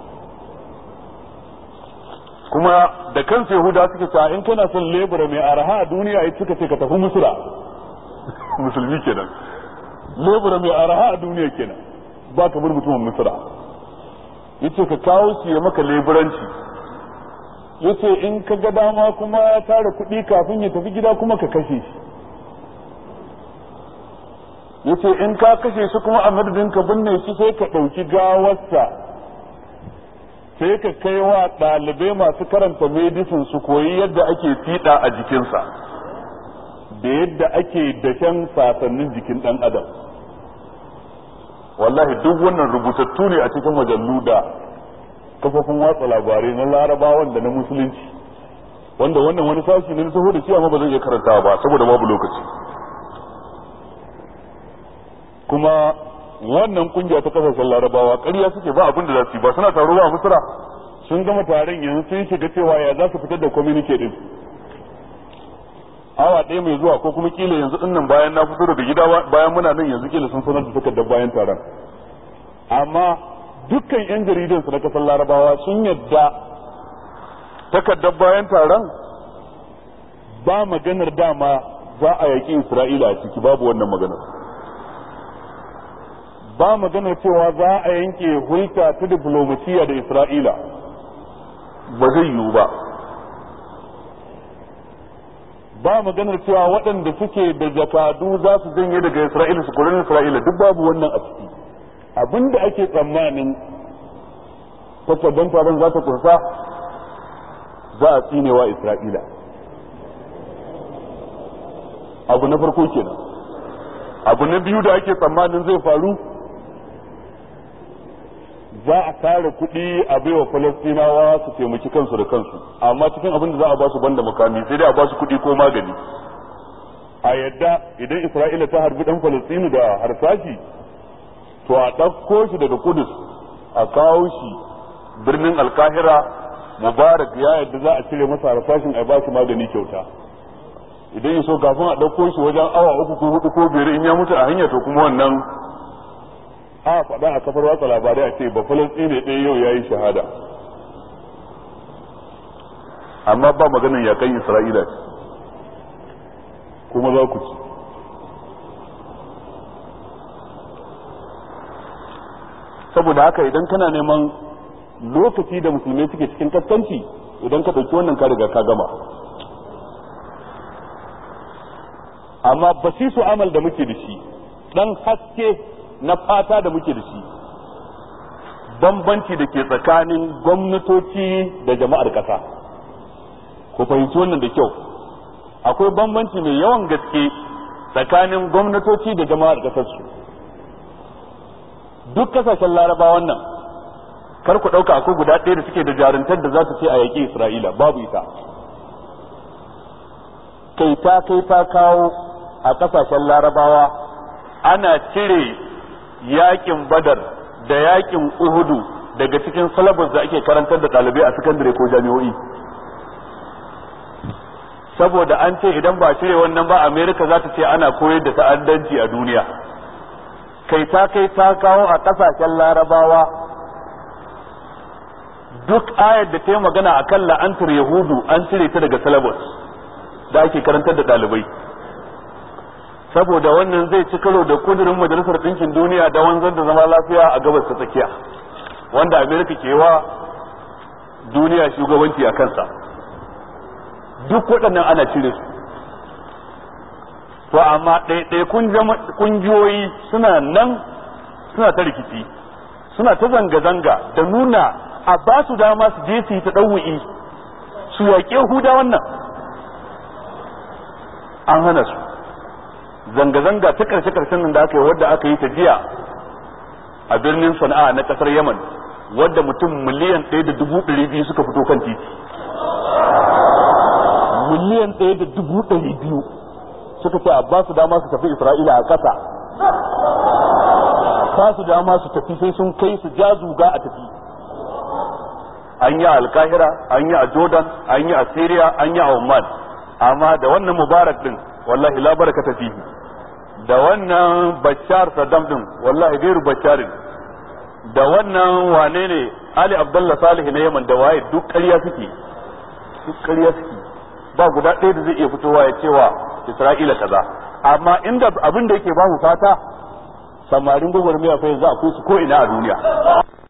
Kuma da kansu Yahuda suke cewa in kana son lebura mai araha a duniya ai suka ce ka tafi Misra. Musulmi kenan, lebura mai araha a duniya kenan, ba ka bar mutumin Misra. Yace ka kawo shi ya maka leburanci, yace in ka ga dama kuma ya tara kuɗi kafin ya tafi gida kuma ka kashe shi, yace in ka kashe shi kuma a madadin ka binne shi sai ka ɗauki gawarsa sai ka kai wa ɗalibai masu karanta medicine su koyi yadda ake fiɗa a jikinsa da yadda ake dashen sasannin jikin ɗan adam. Wallahi duk wannan rubutattu ne a cikin majallu da kafofin watsa labarai na Larabawan da na musulunci, wanda wannan wani sashi ne taho da shi amma ba zan iya karantawa ba saboda babu lokaci. Kuma wannan kungiya ta kasashen Larabawa ƙarya suke, ba abin da za su yi, ba suna taro ba a Misra, sun gama taron yanzu sun shiga cewa ya za su fitar da communique din awa ɗaya mai zuwa, ko kuma kila yanzu din nan bayan na fito daga gida bayan muna nan yanzu kila sun sanar da takardar bayan taron. Amma dukkan yan jaridan su na kasar Larabawa sun yadda takardar bayan taron ba maganar dama za a yaƙi Isra'ila a ciki, babu wannan maganar. Ba maganar cewa za a yanke hulɗa ta diplomasiya da Isra'ila, ba zai yiwu ba. Ba maganar cewa waɗanda suke da jakadu za su janye daga Isra'ila su kori Isra'ila, duk babu wannan a ciki. Abinda ake tsammanin takardar taron za ta kunsa, za a tsinewa Isra'ila. Abu na farko kenan. Abu na biyu da ake tsammanin zai faru, za a tara kuɗi a baiwa Falastinawa su taimaki kansu da kansu, amma cikin abin da za a ba su banda makami sai dai a ba su kuɗi ko magani. A yadda idan Isra'ila ta harbi ɗan Falastinu da harsashi, to a ɗauko shi daga Kudus a kawo shi birnin Alkahira, Mubarak ya yadda za a cire masa harsashin a ba shi magani kyauta. Idan ya so kafin a ɗauko shi wajen awa 3 ko 4 ko 5 in ya mutu a hanya, to kuma wannan a faɗa a kafar watsa labarai a ce ba Falastine ɗaya yau ya yi shahada. Amma ba maganin yakan Isra'ila kuma za ku ci. Saboda haka idan kana neman lokaci da musulmai suke cikin kaskanci, idan ka ɗauki wannan ka riga ka gama. Amma basisu amal da muke da shi, ɗan haske na fata da muke da shi, bambanci da ke tsakanin gwamnatoci da jama'ar ƙasa. Ku fahimci wannan da kyau, akwai bambanci mai yawan gaske tsakanin gwamnatoci da jama'ar ƙasarsu. Duk kasashen Larabawan nan, kar ku ɗauka akwai guda ɗaya da suke da jaruntar da za ta ce a yaƙi Isra'ila, babu ita. Kai ta kawo a kasashen Larabawa ana cire yakin Badar da yakin Uhudu daga cikin syllabus da ake karantar da ɗalibai a sakandare ko jami'o'i, saboda an ce idan ba cire wannan ba America za ta ce ana koyar da ta'addanci a duniya. Kai ta kawo a kasashen Larabawa duk ayar da ta yi magana akan la'antar Yahudu an cire ta daga syllabus da ake karantar da ɗalibai, saboda wannan zai ci karo da kudurin Majalisar Ɗinkin Duniya da wanzar da zama lafiya a gabas ta tsakiya, wanda Amerika ke wa duniya shugabanci a kansa. Duk waɗannan ana cire su. To amma ɗaiɗaikun ƙungiyoyi suna nan suna ta rikici, suna ta zanga-zanga da nuna a ba su dama su je su yi ta ɗau'i su yaƙi Yahuda wannan an hana su. Zanga-zanga ta karshe-karshen nan da aka yi wadda aka yi ta jiya a birnin Sana'a na kasar Yaman wadda mutum miliyan 1.200,000 suka fito kan titi. Miliyan 1.200,000 suka ce a ba su dama su tafi Isra'ila a ƙasa, ba su dama su tafi sai sun kai su jazuga a tafi. An yi a Alkahira, an yi a Jordan, an yi a Syria, an yi a Oman, amma da wannan Mubarak din wallahi la barakata fihi, da wannan Bashar Saddam din wallahi gairu Basharin, da wannan wane ne Ali Abdullah Salih na Yaman da waye duk ƙarya suke, duk ƙarya suke, ba guda ɗaya da zai iya fitowa ya cewa Isra'ila kaza. Amma inda abin da yake ba mu fata, samarin gwagwarmaya fa yanzu akwai su ko ina a duniya.